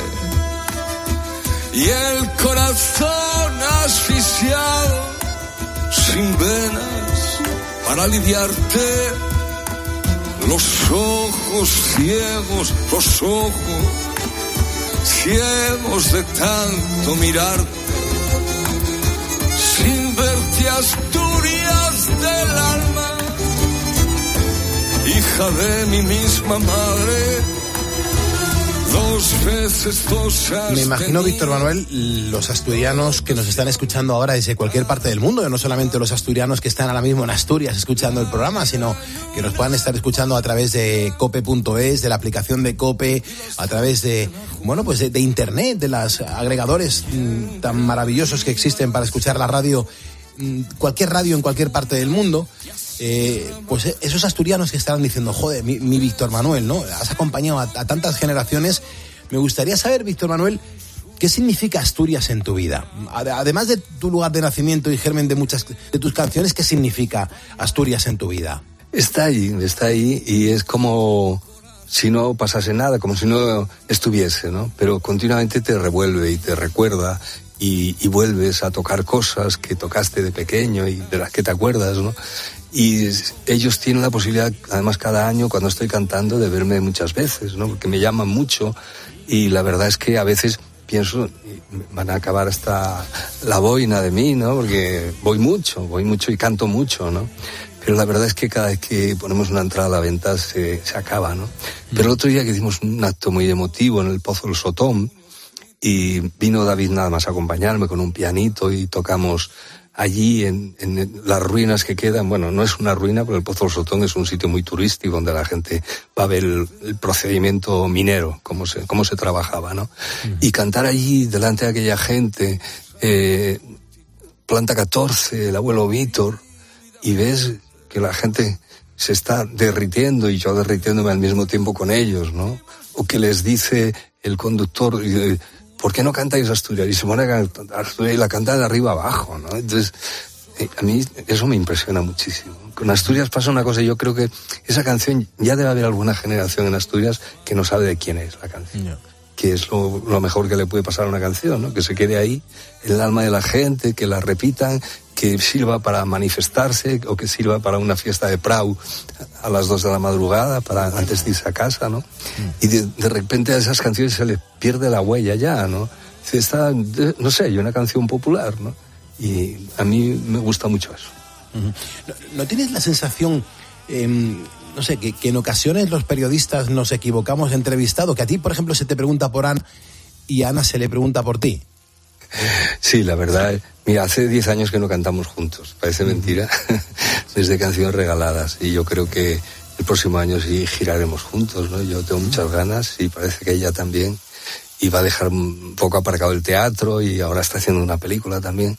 y el corazón asfixiado, sin venas para aliviarte, los ojos ciegos, los ojos ciegos de tanto mirarte, sin verte Asturias del alma, hija de mi misma madre, dos veces dos has Me imagino, tenido. Víctor Manuel, los asturianos que nos están escuchando ahora desde cualquier parte del mundo, no solamente los asturianos que están ahora mismo en Asturias escuchando el programa, sino que nos puedan estar escuchando a través de cope punto es, de la aplicación de COPE, a través de, bueno, pues de, de internet, de los agregadores mmm, tan maravillosos que existen para escuchar la radio, mmm, cualquier radio en cualquier parte del mundo. Eh, pues esos asturianos que estaban diciendo, joder, mi, mi Víctor Manuel, ¿no? Has acompañado a, a tantas generaciones. Me gustaría saber, Víctor Manuel, ¿qué significa Asturias en tu vida? Además de tu lugar de nacimiento y germen de muchas de tus canciones, ¿qué significa Asturias en tu vida? Está ahí, está ahí y es como si no pasase nada, como si no estuviese, ¿no? Pero continuamente te revuelve y te recuerda y, y vuelves a tocar cosas que tocaste de pequeño y de las que te acuerdas, ¿no? Y ellos tienen la posibilidad, además cada año cuando estoy cantando, de verme muchas veces, ¿no? Porque me llaman mucho y la verdad es que a veces pienso, van a acabar hasta la boina de mí, ¿no? Porque voy mucho, voy mucho y canto mucho, ¿no? Pero la verdad es que cada vez que ponemos una entrada a la venta se, se acaba, ¿no? Pero el otro día que hicimos un acto muy emotivo en el Pozo del Sotón y vino David nada más a acompañarme con un pianito y tocamos allí en, en las ruinas que quedan. Bueno, no es una ruina, pero el Pozo del Sotón es un sitio muy turístico donde la gente va a ver el, el procedimiento minero, cómo se, cómo se trabajaba, ¿no? Mm. Y cantar allí delante de aquella gente, eh, Planta catorce, el abuelo Víctor, y ves que la gente se está derritiendo y yo derritiéndome al mismo tiempo con ellos, ¿no? O que les dice el conductor, ¿por qué no cantáis Asturias? Y se pone a cantar Asturias y la canta de arriba abajo, ¿no? Entonces, eh, a mí eso me impresiona muchísimo. Con Asturias pasa una cosa, yo creo que esa canción, ya debe haber alguna generación en Asturias que no sabe de quién es la canción. No. Que es lo, lo mejor que le puede pasar a una canción, ¿no? Que se quede ahí, en el alma de la gente, que la repitan, que sirva para manifestarse o que sirva para una fiesta de Prau a las dos de la madrugada, para antes de irse a casa, ¿no? Y de, de repente a esas canciones se les pierde la huella ya, ¿no? Está, no sé, hay una canción popular, ¿no? Y a mí me gusta mucho eso. ¿No, no tienes la sensación, eh, no sé, que, que en ocasiones los periodistas nos equivocamos de entrevistado? Que a ti, por ejemplo, se te pregunta por Ana y a Ana se le pregunta por ti. Sí, la verdad, mira, hace diez años que no cantamos juntos, parece mentira, desde Canciones Regaladas, y yo creo que el próximo año sí giraremos juntos, ¿no? Yo tengo muchas ganas y parece que ella también, y va a dejar un poco aparcado el teatro y ahora está haciendo una película también,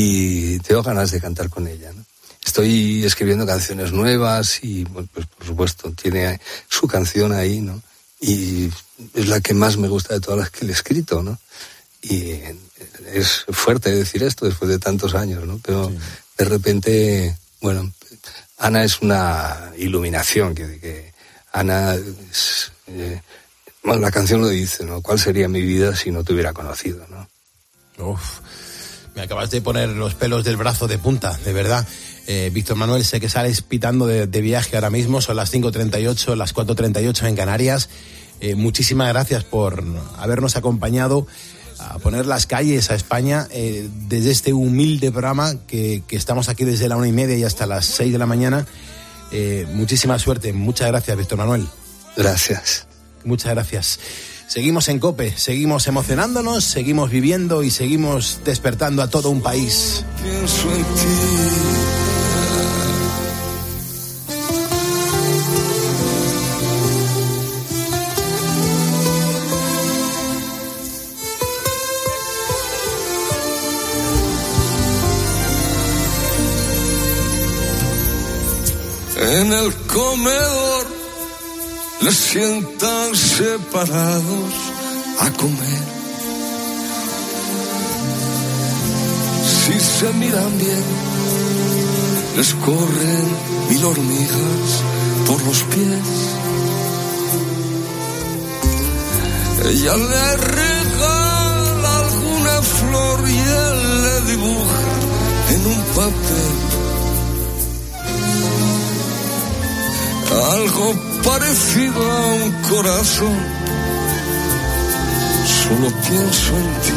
y tengo ganas de cantar con ella, ¿no? Estoy escribiendo canciones nuevas y, pues, por supuesto, tiene su canción ahí, ¿no? Y es la que más me gusta de todas las que le he escrito, ¿no? Y es fuerte decir esto después de tantos años, ¿no? Pero sí, de repente, bueno, Ana es una iluminación, que, que Ana es, eh, bueno, la canción lo dice, ¿no? ¿Cuál sería mi vida si no te hubiera conocido, ¿no? Uf, me acabas de poner los pelos del brazo de punta, de verdad. Eh, Víctor Manuel, sé que sales pitando de, de viaje ahora mismo, son las cinco treinta y ocho, las cuatro treinta y ocho en Canarias. Eh, muchísimas gracias por habernos acompañado a poner las calles a España eh, desde este humilde programa que, que estamos aquí desde la una y media y hasta las seis de la mañana. Eh, muchísima suerte, muchas gracias, Víctor Manuel. Gracias. Muchas gracias. Seguimos en COPE, seguimos emocionándonos, seguimos viviendo y seguimos despertando a todo un país. Pienso en ti. En el comedor les sientan separados a comer. Si se miran bien, les corren mil hormigas por los pies. Ella le regala alguna flor y él le dibuja en un papel algo parecido a un corazón. Solo pienso en ti.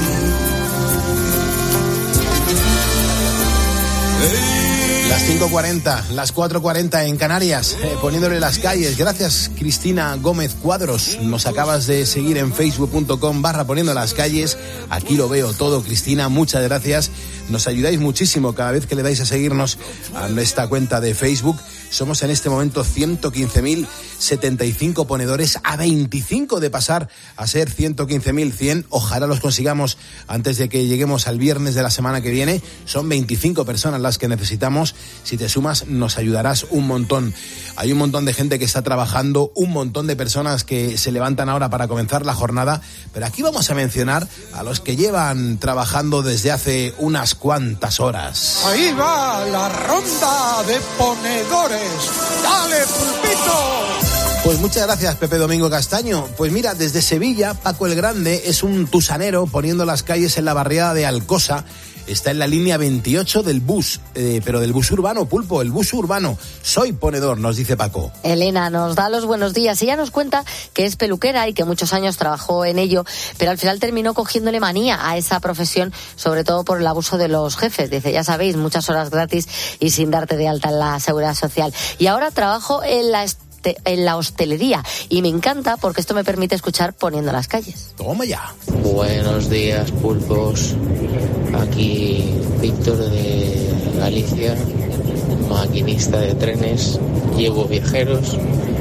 Las cinco cuarenta, las cuatro cuarenta en Canarias, eh, poniéndole las calles. Gracias, Cristina Gómez Cuadros. Nos acabas de seguir en facebook.com barra poniendo las calles. Aquí lo veo todo, Cristina. Muchas gracias. Nos ayudáis muchísimo cada vez que le dais a seguirnos a esta cuenta de Facebook. Somos en este momento ciento quince mil setenta y cinco ponedores, a veinticinco de pasar a ser ciento quince mil cien. Ojalá los consigamos antes de que lleguemos al viernes de la semana que viene. Son veinticinco personas las que necesitamos. Si te sumas, nos ayudarás un montón. Hay un montón de gente que está trabajando, un montón de personas que se levantan ahora para comenzar la jornada. Pero aquí vamos a mencionar a los que llevan trabajando desde hace unas cuantas horas. Ahí va la ronda de ponedores. ¡Dale, pulpito! Pues muchas gracias, Pepe Domingo Castaño. Pues mira, desde Sevilla, Paco el Grande es un tusanero poniendo las calles en la barriada de Alcosa. Está en la línea veintiocho del bus, eh, pero del bus urbano, Pulpo, el bus urbano. Soy ponedor, nos dice Paco. Elena nos da los buenos días. Ella nos cuenta que es peluquera y que muchos años trabajó en ello, pero al final terminó cogiéndole manía a esa profesión, sobre todo por el abuso de los jefes. Dice, ya sabéis, muchas horas gratis y sin darte de alta en la Seguridad Social. Y ahora trabajo en la en la hostelería y me encanta porque esto me permite escuchar poniendo las calles. Toma ya. Buenos días, pulpos. Aquí Víctor de Galicia, maquinista de trenes, llevo viajeros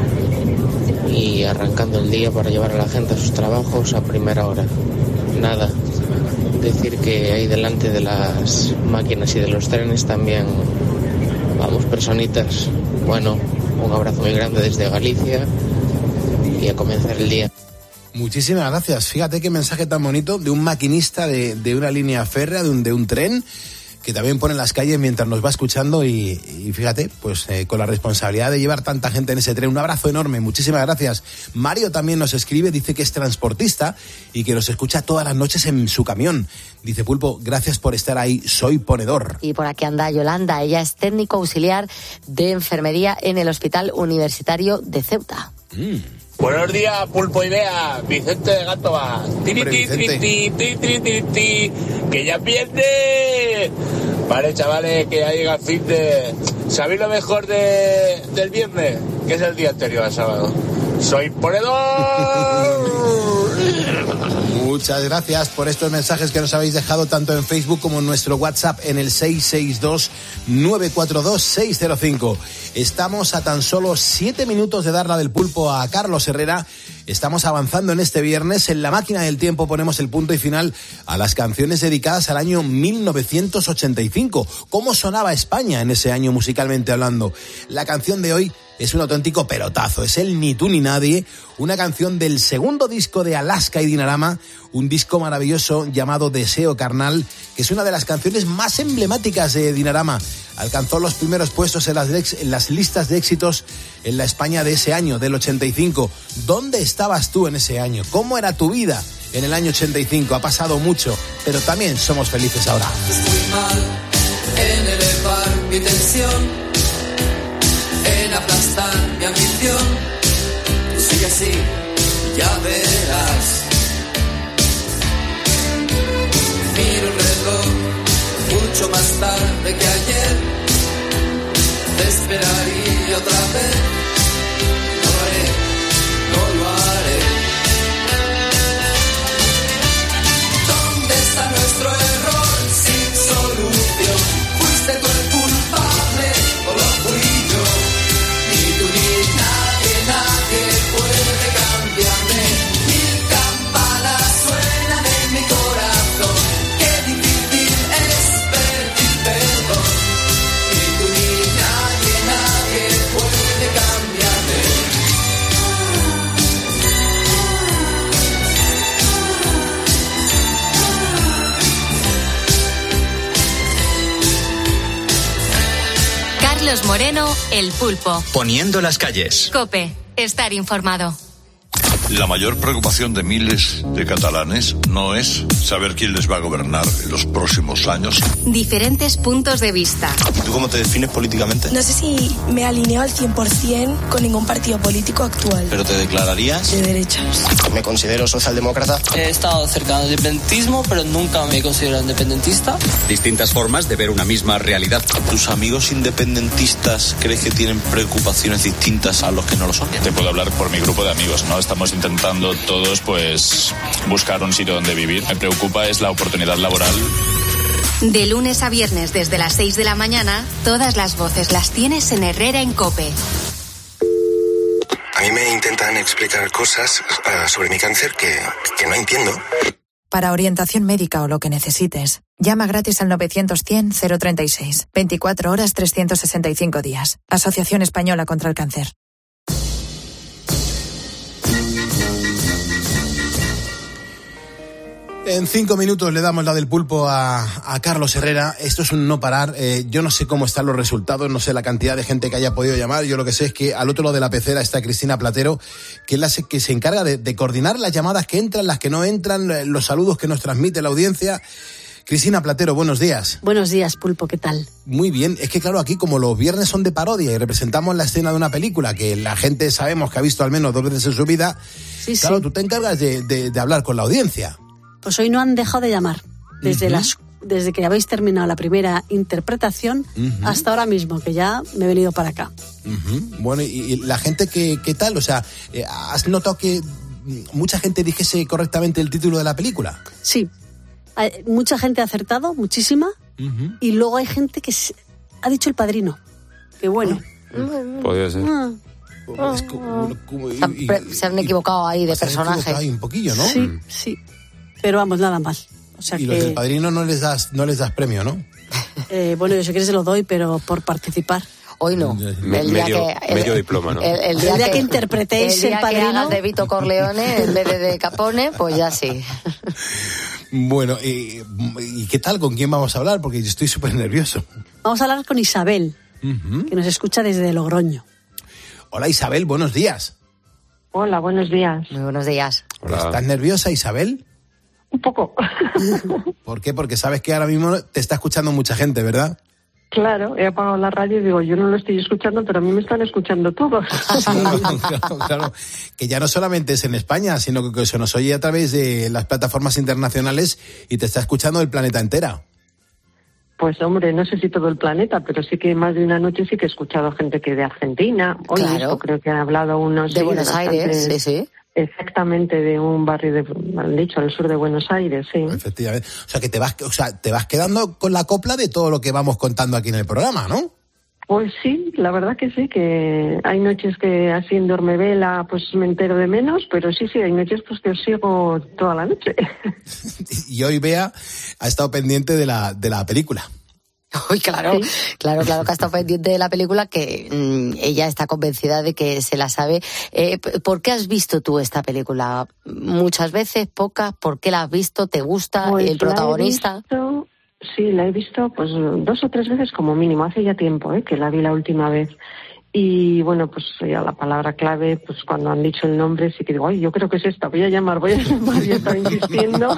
y arrancando el día para llevar a la gente a sus trabajos a primera hora. Nada, decir que ahí delante de las máquinas y de los trenes también vamos personitas. Bueno, un abrazo muy grande desde Galicia y a comenzar el día. Muchísimas gracias. Fíjate qué mensaje tan bonito de un maquinista de, de una línea férrea, de un, de un tren, que también pone en las calles mientras nos va escuchando y, y fíjate, pues eh, con la responsabilidad de llevar tanta gente en ese tren. Un abrazo enorme, muchísimas gracias. Mario también nos escribe, dice que es transportista y que nos escucha todas las noches en su camión. Dice, Pulpo, gracias por estar ahí, soy ponedor. Y por aquí anda Yolanda, ella es técnico auxiliar de enfermería en el Hospital Universitario de Ceuta. Mm. Buenos días, Pulpo y Bea, Vicente de Gátova. Tiri, tiri, tiri, tiri, tiri, tiri, tiri, que ya pierde. Vale, chavales, que ya llega el fin de... ¿Sabéis lo mejor de, del viernes? Que es el día anterior al sábado. ¡Soy ponedor! Muchas gracias por estos mensajes que nos habéis dejado tanto en Facebook como en nuestro WhatsApp en el seis seis dos, nueve cuatro dos, seis cero cinco. Estamos a tan solo siete minutos de dar la del pulpo a Carlos Herrera. Estamos avanzando en este viernes. En la máquina del tiempo ponemos el punto y final a las canciones dedicadas al año mil novecientos ochenta y cinco. ¿Cómo sonaba España en ese año musicalmente hablando? La canción de hoy es un auténtico pelotazo, es el Ni tú ni nadie, una canción del segundo disco de Alaska y Dinarama, un disco maravilloso llamado Deseo Carnal, que es una de las canciones más emblemáticas de Dinarama. Alcanzó los primeros puestos en las, en las listas de éxitos en la España de ese año, del ochenta y cinco. ¿Dónde estabas tú en ese año? ¿Cómo era tu vida en el año ochenta y cinco? Ha pasado mucho, pero también somos felices ahora. Estoy mal en elevar mi tensión, en aplastar mi ambición. Tú sigue así, ya verás. Miro el reloj mucho más tarde que ayer. Te esperaría otra vez. No lo haré, no lo haré. ¿Dónde está nuestro error sin solución? Fuiste tú el culpable o lo fui yo. Ni tú ni nadie, nadie puede cambiarme. Mil campanas suenan en mi corazón. Qué difícil es pedir perdón. Carlos Moreno, El Pulpo. Poniendo las calles. COPE, estar informado. La mayor preocupación de miles de catalanes no es saber quién les va a gobernar en los próximos años. Diferentes puntos de vista. ¿Tú cómo te defines políticamente? No sé si me alineo al cien por ciento con ningún partido político actual. ¿Pero te declararías? De derechas. Me considero socialdemócrata. He estado cerca del independentismo, pero nunca me he considerado independentista. Distintas formas de ver una misma realidad. ¿Tus amigos independentistas crees que tienen preocupaciones distintas a los que no lo son? Te puedo hablar por mi grupo de amigos, ¿no? Estamos intentando todos, pues, buscar un sitio donde vivir. Me preocupa es la oportunidad laboral. De lunes a viernes desde las seis de la mañana, todas las voces las tienes en Herrera en COPE. A mí me intentan explicar cosas uh, sobre mi cáncer que, que no entiendo. Para orientación médica o lo que necesites, llama gratis al novecientos cien cero treinta y seis. veinticuatro horas trescientos sesenta y cinco días. Asociación Española contra el Cáncer. En cinco minutos le damos la del pulpo a, a Carlos Herrera. Esto es un no parar. Eh, yo no sé cómo están los resultados, no sé la cantidad de gente que haya podido llamar. Yo lo que sé es que al otro lado de la pecera está Cristina Platero, que es la que se encarga de, de coordinar las llamadas que entran, las que no entran, los saludos que nos transmite la audiencia. Cristina Platero, buenos días. Buenos días, Pulpo, ¿qué tal? Muy bien, es que claro, aquí como los viernes son de parodia y representamos la escena de una película que la gente sabemos que ha visto al menos dos veces en su vida, sí, claro, sí. Tú te encargas de, de, de hablar con la audiencia. Pues hoy no han dejado de llamar, desde uh-huh. las desde que habéis terminado la primera interpretación uh-huh. hasta ahora mismo, que ya me he venido para acá. Uh-huh. Bueno, ¿y, y la gente qué, qué tal? O sea, ¿has notado que mucha gente dijese correctamente el título de la película? Sí, hay, mucha gente ha acertado, muchísima, uh-huh. y luego hay gente que se, ha dicho El Padrino, que bueno. Uh-huh. Podría ser. Uh-huh. Es como, como, y, y, se, han, se han equivocado ahí de personaje. Ahí un poquillo, ¿no? Sí, sí. Pero vamos, nada mal. O sea y que... los del Padrino no les das no les das premio, ¿no? Eh, bueno, yo si quieres se lo doy, pero por participar. Hoy no. Me, el día medio, que, el, medio diploma, ¿no? El, el día, el día que, que interpretéis el, día El Padrino. Que hagas de Vito Corleone en vez de de Capone, pues ya sí. Bueno, ¿y, ¿y qué tal? ¿Con quién vamos a hablar? Porque yo estoy súper nervioso. Vamos a hablar con Isabel, uh-huh. que nos escucha desde Logroño. Hola Isabel, buenos días. Hola, buenos días. Muy buenos días. Hola. ¿Estás nerviosa, Isabel? Un poco. ¿Por qué? Porque sabes que ahora mismo te está escuchando mucha gente, ¿verdad? Claro, he apagado la radio y digo, yo no lo estoy escuchando, pero a mí me están escuchando todos. Claro, claro, claro. Que ya no solamente es en España, sino que se nos oye a través de las plataformas internacionales y te está escuchando el planeta entera. Pues hombre, no sé si todo el planeta, pero sí que más de una noche sí que he escuchado gente que de Argentina. Hoy claro. mismo creo que han hablado unos... De Buenos Aires, sí, sí. Exactamente, de un barrio, de, han dicho, al sur de Buenos Aires, sí. Efectivamente. O sea, que te vas, o sea, te vas quedando con la copla de todo lo que vamos contando aquí en el programa, ¿no? Pues sí, la verdad que sí, que hay noches que así en dormevela pues me entero de menos, pero sí, sí, hay noches pues que os sigo toda la noche. Y hoy Bea ha estado pendiente de la, de la película. Uy, claro, sí. claro, claro que ha estado pendiente de la película, que mmm, ella está convencida de que se la sabe. Eh, ¿Por qué has visto tú esta película? ¿Muchas veces? ¿Pocas? ¿Por qué la has visto? ¿Te gusta pues el protagonista? La he visto, sí, la he visto pues dos o tres veces como mínimo, hace ya tiempo eh, que la vi la última vez. Y bueno, pues ya la palabra clave, pues cuando han dicho el nombre, sí que digo, ay, yo creo que es esta, voy a llamar, voy a llamar, y estaba insistiendo.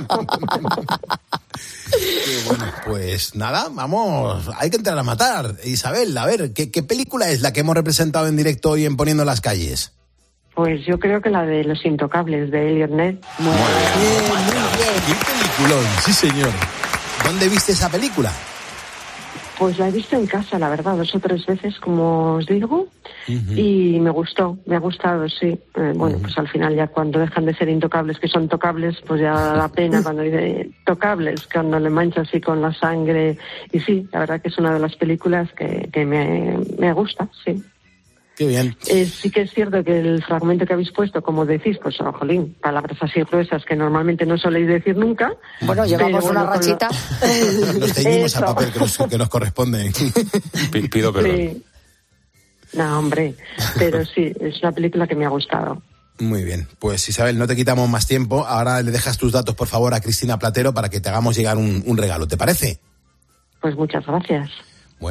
Bueno, pues nada, vamos, hay que entrar a matar. Isabel, a ver, ¿qué, qué película es la que hemos representado en directo hoy en Poniendo las Calles? Pues yo creo que la de Los Intocables, de Elliot Ness. Muy bien, muy bien, qué peliculón, sí señor. ¿Dónde viste esa película? Pues la he visto en casa, la verdad, dos o tres veces, como os digo, uh-huh. y me gustó, me ha gustado, sí. Eh, bueno, uh-huh. pues al final ya cuando dejan de ser intocables, que son tocables, pues ya da pena cuando dice tocables, cuando le mancha así con la sangre. Y sí, la verdad que es una de las películas que, que me, me gusta, sí. Qué bien. Eh, sí que es cierto que el fragmento que habéis puesto, como decís, pues, oh, jolín, palabras así gruesas que normalmente no soléis decir nunca. Bueno, llevamos una bueno, rachita. Lo... Nos ceñimos al papel que nos, que nos corresponde. P- pido perdón. Sí. No, hombre, pero sí, es una película que me ha gustado. Muy bien, pues Isabel, no te quitamos más tiempo. Ahora le dejas tus datos, por favor, a Cristina Platero para que te hagamos llegar un, un regalo, ¿te parece? Pues muchas gracias. Bueno, cuidado.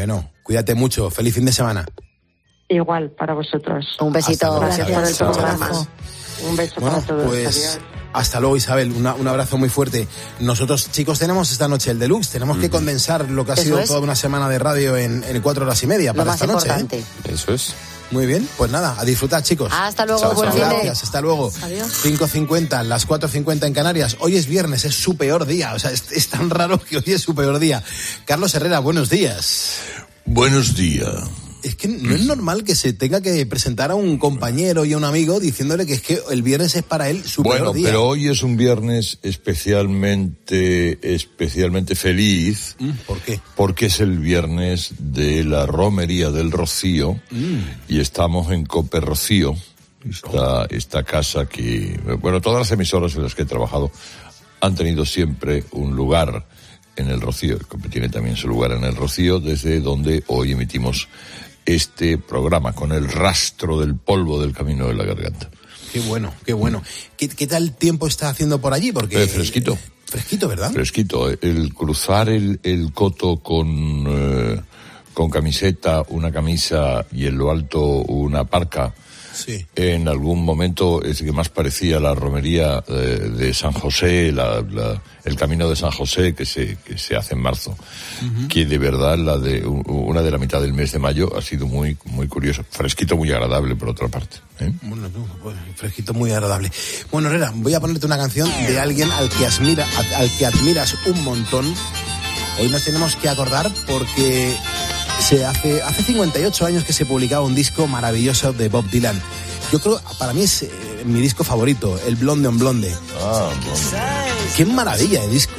Cuídate mucho, feliz fin de semana. Igual para vosotros. Un besito. Gracias por el Chao, programa. chao. Un beso Bueno, para todos. pues Adiós. hasta luego, Isabel. Una, un abrazo muy fuerte. Nosotros, chicos, tenemos esta noche el deluxe. Tenemos que condensar lo que ha Eso sido es. toda una semana de radio en, en cuatro horas y media Lo para más esta noche. importante. ¿eh? Eso es. Muy bien, pues nada, a disfrutar, chicos. Hasta luego, Chao, buen chao. fin de- Gracias, hasta luego. Adiós. cinco cincuenta, las cuatro cincuenta en Canarias. Hoy es viernes, es su peor día. O sea, es, es tan raro que hoy es su peor día. Carlos Herrera, buenos días. Buenos días. Es que no es normal que se tenga que presentar a un compañero y a un amigo diciéndole que es que el viernes es para él su Bueno, peor día. pero hoy es un viernes especialmente, especialmente feliz. ¿Por qué? Porque es el viernes de la romería del Rocío Mm. y estamos en Cope Rocío, esta, esta casa que, bueno, todas las emisoras en las que he trabajado han tenido siempre un lugar en el Rocío. El Cope tiene también su lugar en el Rocío, desde donde hoy emitimos este programa con el rastro del polvo del camino de la garganta. Qué bueno, qué bueno. ¿Qué, qué tal tiempo está haciendo por allí? Porque Eh, fresquito. Fresquito, ¿verdad? Fresquito. El cruzar el, el coto con, eh, con camiseta, una camisa y en lo alto una parca, sí. En algún momento es que más parecía la romería eh, de San José, la, la, el camino de San José que se, que se hace en marzo, uh-huh. Que de verdad la de una de la mitad del mes de mayo ha sido muy, muy curioso. Fresquito, muy agradable por otra parte. ¿eh? Bueno, no, pues, fresquito, muy agradable. Bueno, Herrera, voy a ponerte una canción de alguien al que, admira, al que admiras un montón. Hoy nos tenemos que acordar porque se hace, hace cincuenta y ocho años que se publicaba un disco maravilloso de Bob Dylan. Yo creo, para mí es eh, mi disco favorito, el Blonde on Blonde. Ah, qué maravilla de disco.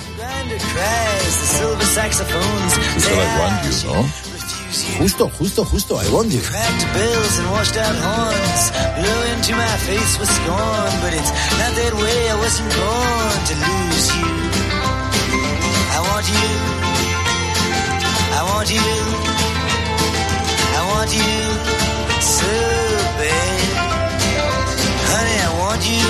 Eso era I Want You, ¿no? Justo, justo, justo, I Want You. I want you, I want you so bad, honey, I want you.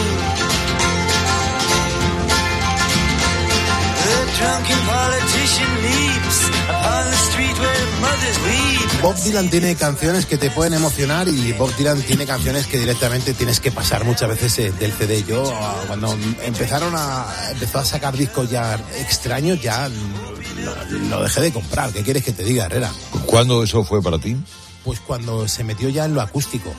The drunken politician leaps upon the street where mothers weep. Bob Dylan tiene canciones que te pueden emocionar y Bob Dylan tiene canciones que directamente tienes que pasar muchas veces eh, del C D. Yo, cuando empezaron a, empezó a sacar discos ya extraños, ya lo, lo dejé de comprar. ¿Qué quieres que te diga, Herrera? ¿Cuándo eso fue para ti? Pues cuando se metió ya en lo acústico.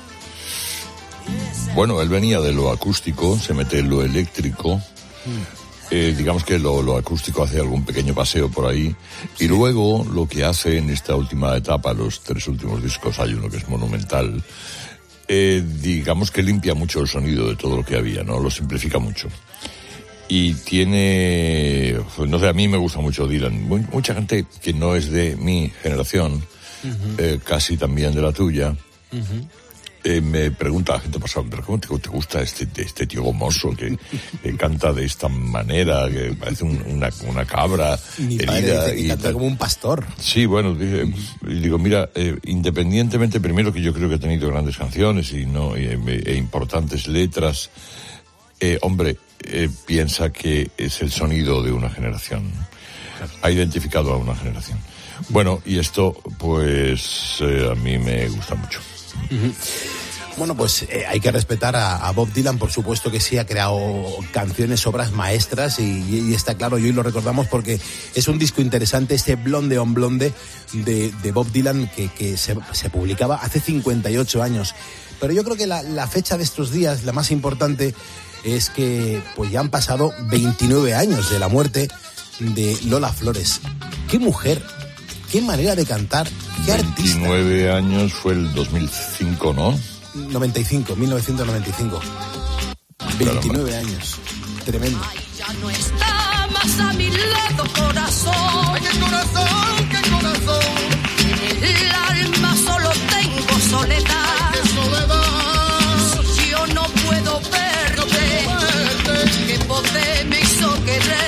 Bueno, él venía de lo acústico, se mete en lo eléctrico. Mm. Eh, digamos que lo, lo acústico hace algún pequeño paseo por ahí. Sí. Y luego lo que hace en esta última etapa, los tres últimos discos, hay uno que es monumental, eh, digamos que limpia mucho el sonido de todo lo que había, ¿no? Lo simplifica mucho. Y tiene, pues no sé, a mí me gusta mucho Dylan. Muy, mucha gente que no es de mi generación, uh-huh. eh, casi también de la tuya, uh-huh. Eh, me pregunta la gente pasada, pero ¿cómo te, te gusta este, este tío gomoso que, que canta de esta manera, que parece un, una, una cabra Mi herida? Padre dice que y canta tal. como un pastor. Sí, bueno, dice, y digo, mira, eh, independientemente, primero que yo creo que ha tenido grandes canciones y no e, e importantes letras, eh, hombre, eh, piensa que es el sonido de una generación. Ha identificado a una generación. Bueno, y esto, pues, eh, a mí me gusta mucho. Uh-huh. Bueno, pues eh, hay que respetar a, a Bob Dylan, por supuesto que sí, ha creado canciones, obras maestras y, y está claro, y hoy lo recordamos porque es un disco interesante, este Blonde on Blonde de, de Bob Dylan que, que se, se publicaba hace cincuenta y ocho años. Pero yo creo que la, la fecha de estos días, la más importante, es que pues ya han pasado veintinueve años de la muerte de Lola Flores. ¡Qué mujer! ¡Qué manera de cantar! ¡Qué artista! veintinueve años fue el dos mil cinco, ¿no? noventa y cinco, mil novecientos noventa y cinco. veintinueve años. Tremendo. Ya no está más a mi lado, corazón. ¡Qué corazón, qué corazón! En el alma solo tengo soledad. ¡Qué soledad! Si yo no puedo verte, no puedo verte. ¿Qué poder me hizo quererte?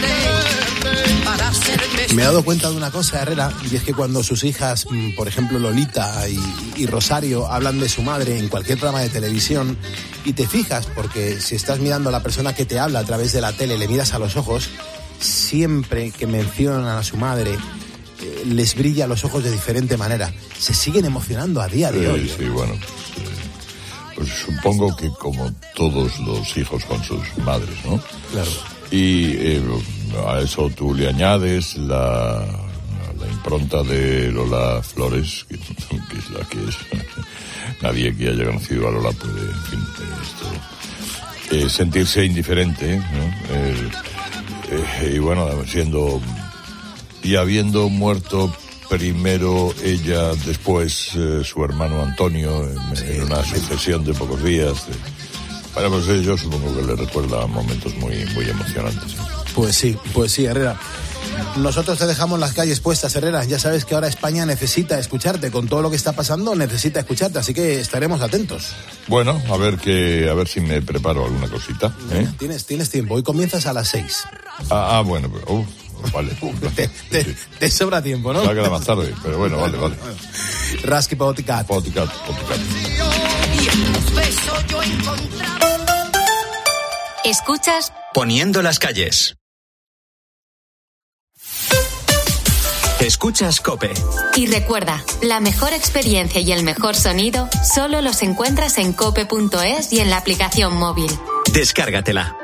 Para hacerme... Me he dado cuenta de una cosa, Herrera, y es que cuando sus hijas, por ejemplo Lolita y, y Rosario, hablan de su madre en cualquier programa de televisión, y te fijas, porque si estás mirando a la persona que te habla a través de la tele, le miras a los ojos, siempre que mencionan a su madre, les brilla los ojos de diferente manera. Se siguen emocionando a día de eh, hoy. Sí, bueno, pues, eh, pues supongo que como todos los hijos con sus madres, ¿no? Claro. Y eh, a eso tú le añades la, la impronta de Lola Flores, que, que es la que es. Nadie que haya conocido a Lola puede, en fin, esto, eh, sentirse indiferente, ¿no? Eh, eh, y bueno, siendo y habiendo muerto primero ella, después eh, su hermano Antonio, en, en una sucesión de pocos días. Eh, bueno, pues eh, yo supongo que le recuerda momentos muy, muy emocionantes. Pues sí, pues sí, Herrera. Nosotros te dejamos las calles puestas, Herrera. Ya sabes que ahora España necesita escucharte. Con todo lo que está pasando, necesita escucharte. Así que estaremos atentos. Bueno, a ver que, a ver si me preparo alguna cosita. ¿eh? Tienes, tienes tiempo. Hoy comienzas a las seis. Ah, ah bueno, pues, uh, vale. te, te, te sobra tiempo, ¿no? Va a quedar más tarde, pero bueno, vale, vale. Rasky Poticat. Poticat, Poticat. Escuchas Poniendo las calles. Escuchas COPE. Y recuerda, la mejor experiencia y el mejor sonido solo los encuentras en cope punto es y en la aplicación móvil. Descárgatela.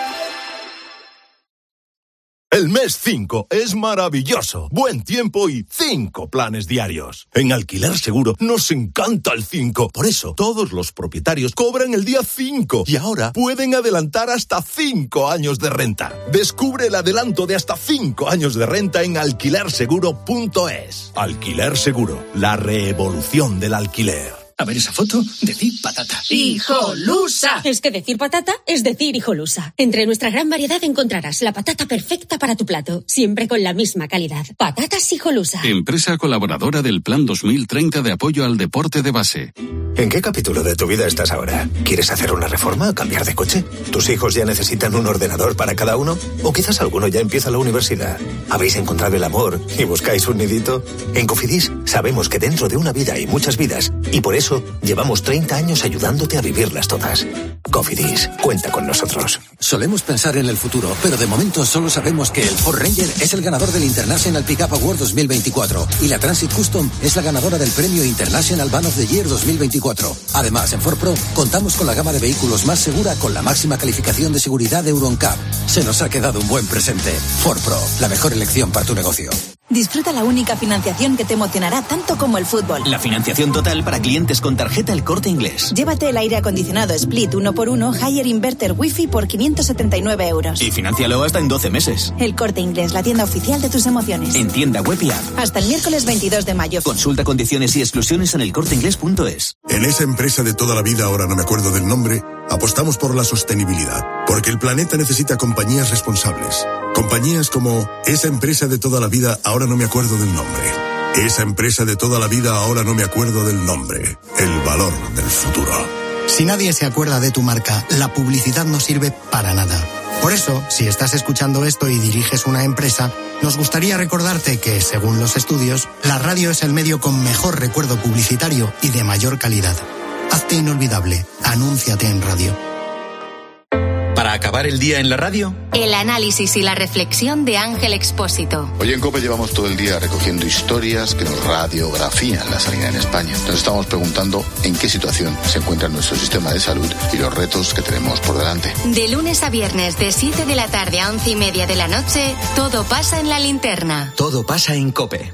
El mes cinco es maravilloso. Buen tiempo y cinco planes diarios. En Alquiler Seguro nos encanta el cinco. Por eso, todos los propietarios cobran el día cinco y ahora pueden adelantar hasta cinco años de renta. Descubre el adelanto de hasta cinco años de renta en alquiler seguro punto es. Alquiler Seguro, la revolución del alquiler. A ver esa foto, decir patata. ¡Hijolusa! Es que decir patata es decir hijolusa. Entre nuestra gran variedad encontrarás la patata perfecta para tu plato, siempre con la misma calidad. Patatas Hijolusa. Empresa colaboradora del Plan dos mil treinta de apoyo al deporte de base. ¿En qué capítulo de tu vida estás ahora? ¿Quieres hacer una reforma o cambiar de coche? ¿Tus hijos ya necesitan un ordenador para cada uno? ¿O quizás alguno ya empieza la universidad? ¿Habéis encontrado el amor y buscáis un nidito? En Cofidis sabemos que dentro de una vida hay muchas vidas y por eso llevamos treinta años ayudándote a vivirlas todas. Cofidis, cuenta con nosotros. Solemos pensar en el futuro, pero de momento solo sabemos que el Ford Ranger es el ganador del International Pickup Award dos mil veinticuatro y la Transit Custom es la ganadora del premio International Van of the Year dos mil veinticuatro. Además, en Ford Pro contamos con la gama de vehículos más segura con la máxima calificación de seguridad de Euro N C A P. Se nos ha quedado un buen presente. Ford Pro, la mejor elección para tu negocio. Disfruta la única financiación que te emocionará tanto como el fútbol. La financiación total para clientes con tarjeta El Corte Inglés. Llévate el aire acondicionado Split uno por uno Higher Inverter Wi-Fi por quinientos setenta y nueve euros. Y fináncialo hasta en doce meses. El Corte Inglés, la tienda oficial de tus emociones. En tienda web y app. Hasta el miércoles veintidós de mayo. Consulta condiciones y exclusiones en el corte inglés punto es. En esa empresa de toda la vida, ahora no me acuerdo del nombre, apostamos por la sostenibilidad, porque el planeta necesita compañías responsables. Compañías como esa empresa de toda la vida, ahora no me acuerdo del nombre. Esa empresa de toda la vida, ahora no me acuerdo del nombre. El valor del futuro. Si nadie se acuerda de tu marca, la publicidad no sirve para nada. Por eso, si estás escuchando esto y diriges una empresa, nos gustaría recordarte que, según los estudios, la radio es el medio con mejor recuerdo publicitario y de mayor calidad. Hazte inolvidable. Anúnciate en radio. Para acabar el día en la radio, el análisis y la reflexión de Ángel Expósito. Hoy en COPE llevamos todo el día recogiendo historias que nos radiografían la sanidad en España. Nos estamos preguntando en qué situación se encuentra nuestro sistema de salud y los retos que tenemos por delante. De lunes a viernes, de siete de la tarde a once y media de la noche, todo pasa en la linterna. Todo pasa en COPE.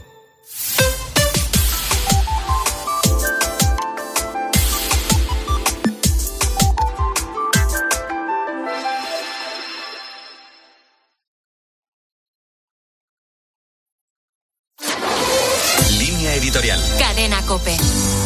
Editorial. Cadena COPE.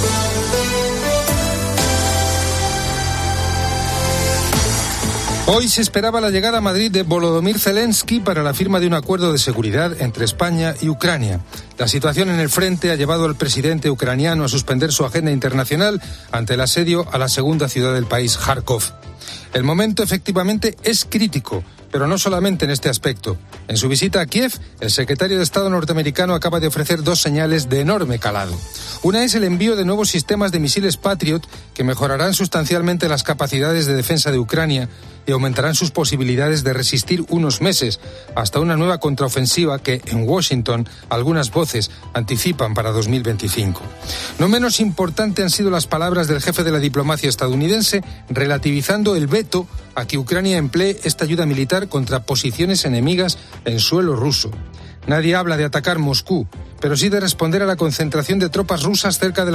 Hoy se esperaba la llegada a Madrid de Volodymyr Zelensky para la firma de un acuerdo de seguridad entre España y Ucrania. La situación en el frente ha llevado al presidente ucraniano a suspender su agenda internacional ante el asedio a la segunda ciudad del país, Kharkov. El momento efectivamente es crítico. Pero no solamente en este aspecto. En su visita a Kiev, el secretario de Estado norteamericano acaba de ofrecer dos señales de enorme calado. Una es el envío de nuevos sistemas de misiles Patriot que mejorarán sustancialmente las capacidades de defensa de Ucrania y aumentarán sus posibilidades de resistir unos meses hasta una nueva contraofensiva que, en Washington, algunas voces anticipan para dos mil veinticinco. No menos importante han sido las palabras del jefe de la diplomacia estadounidense relativizando el veto a que Ucrania emplee esta ayuda militar contra posiciones enemigas en suelo ruso. Nadie habla de atacar Moscú, pero sí de responder a la concentración de tropas rusas cerca de la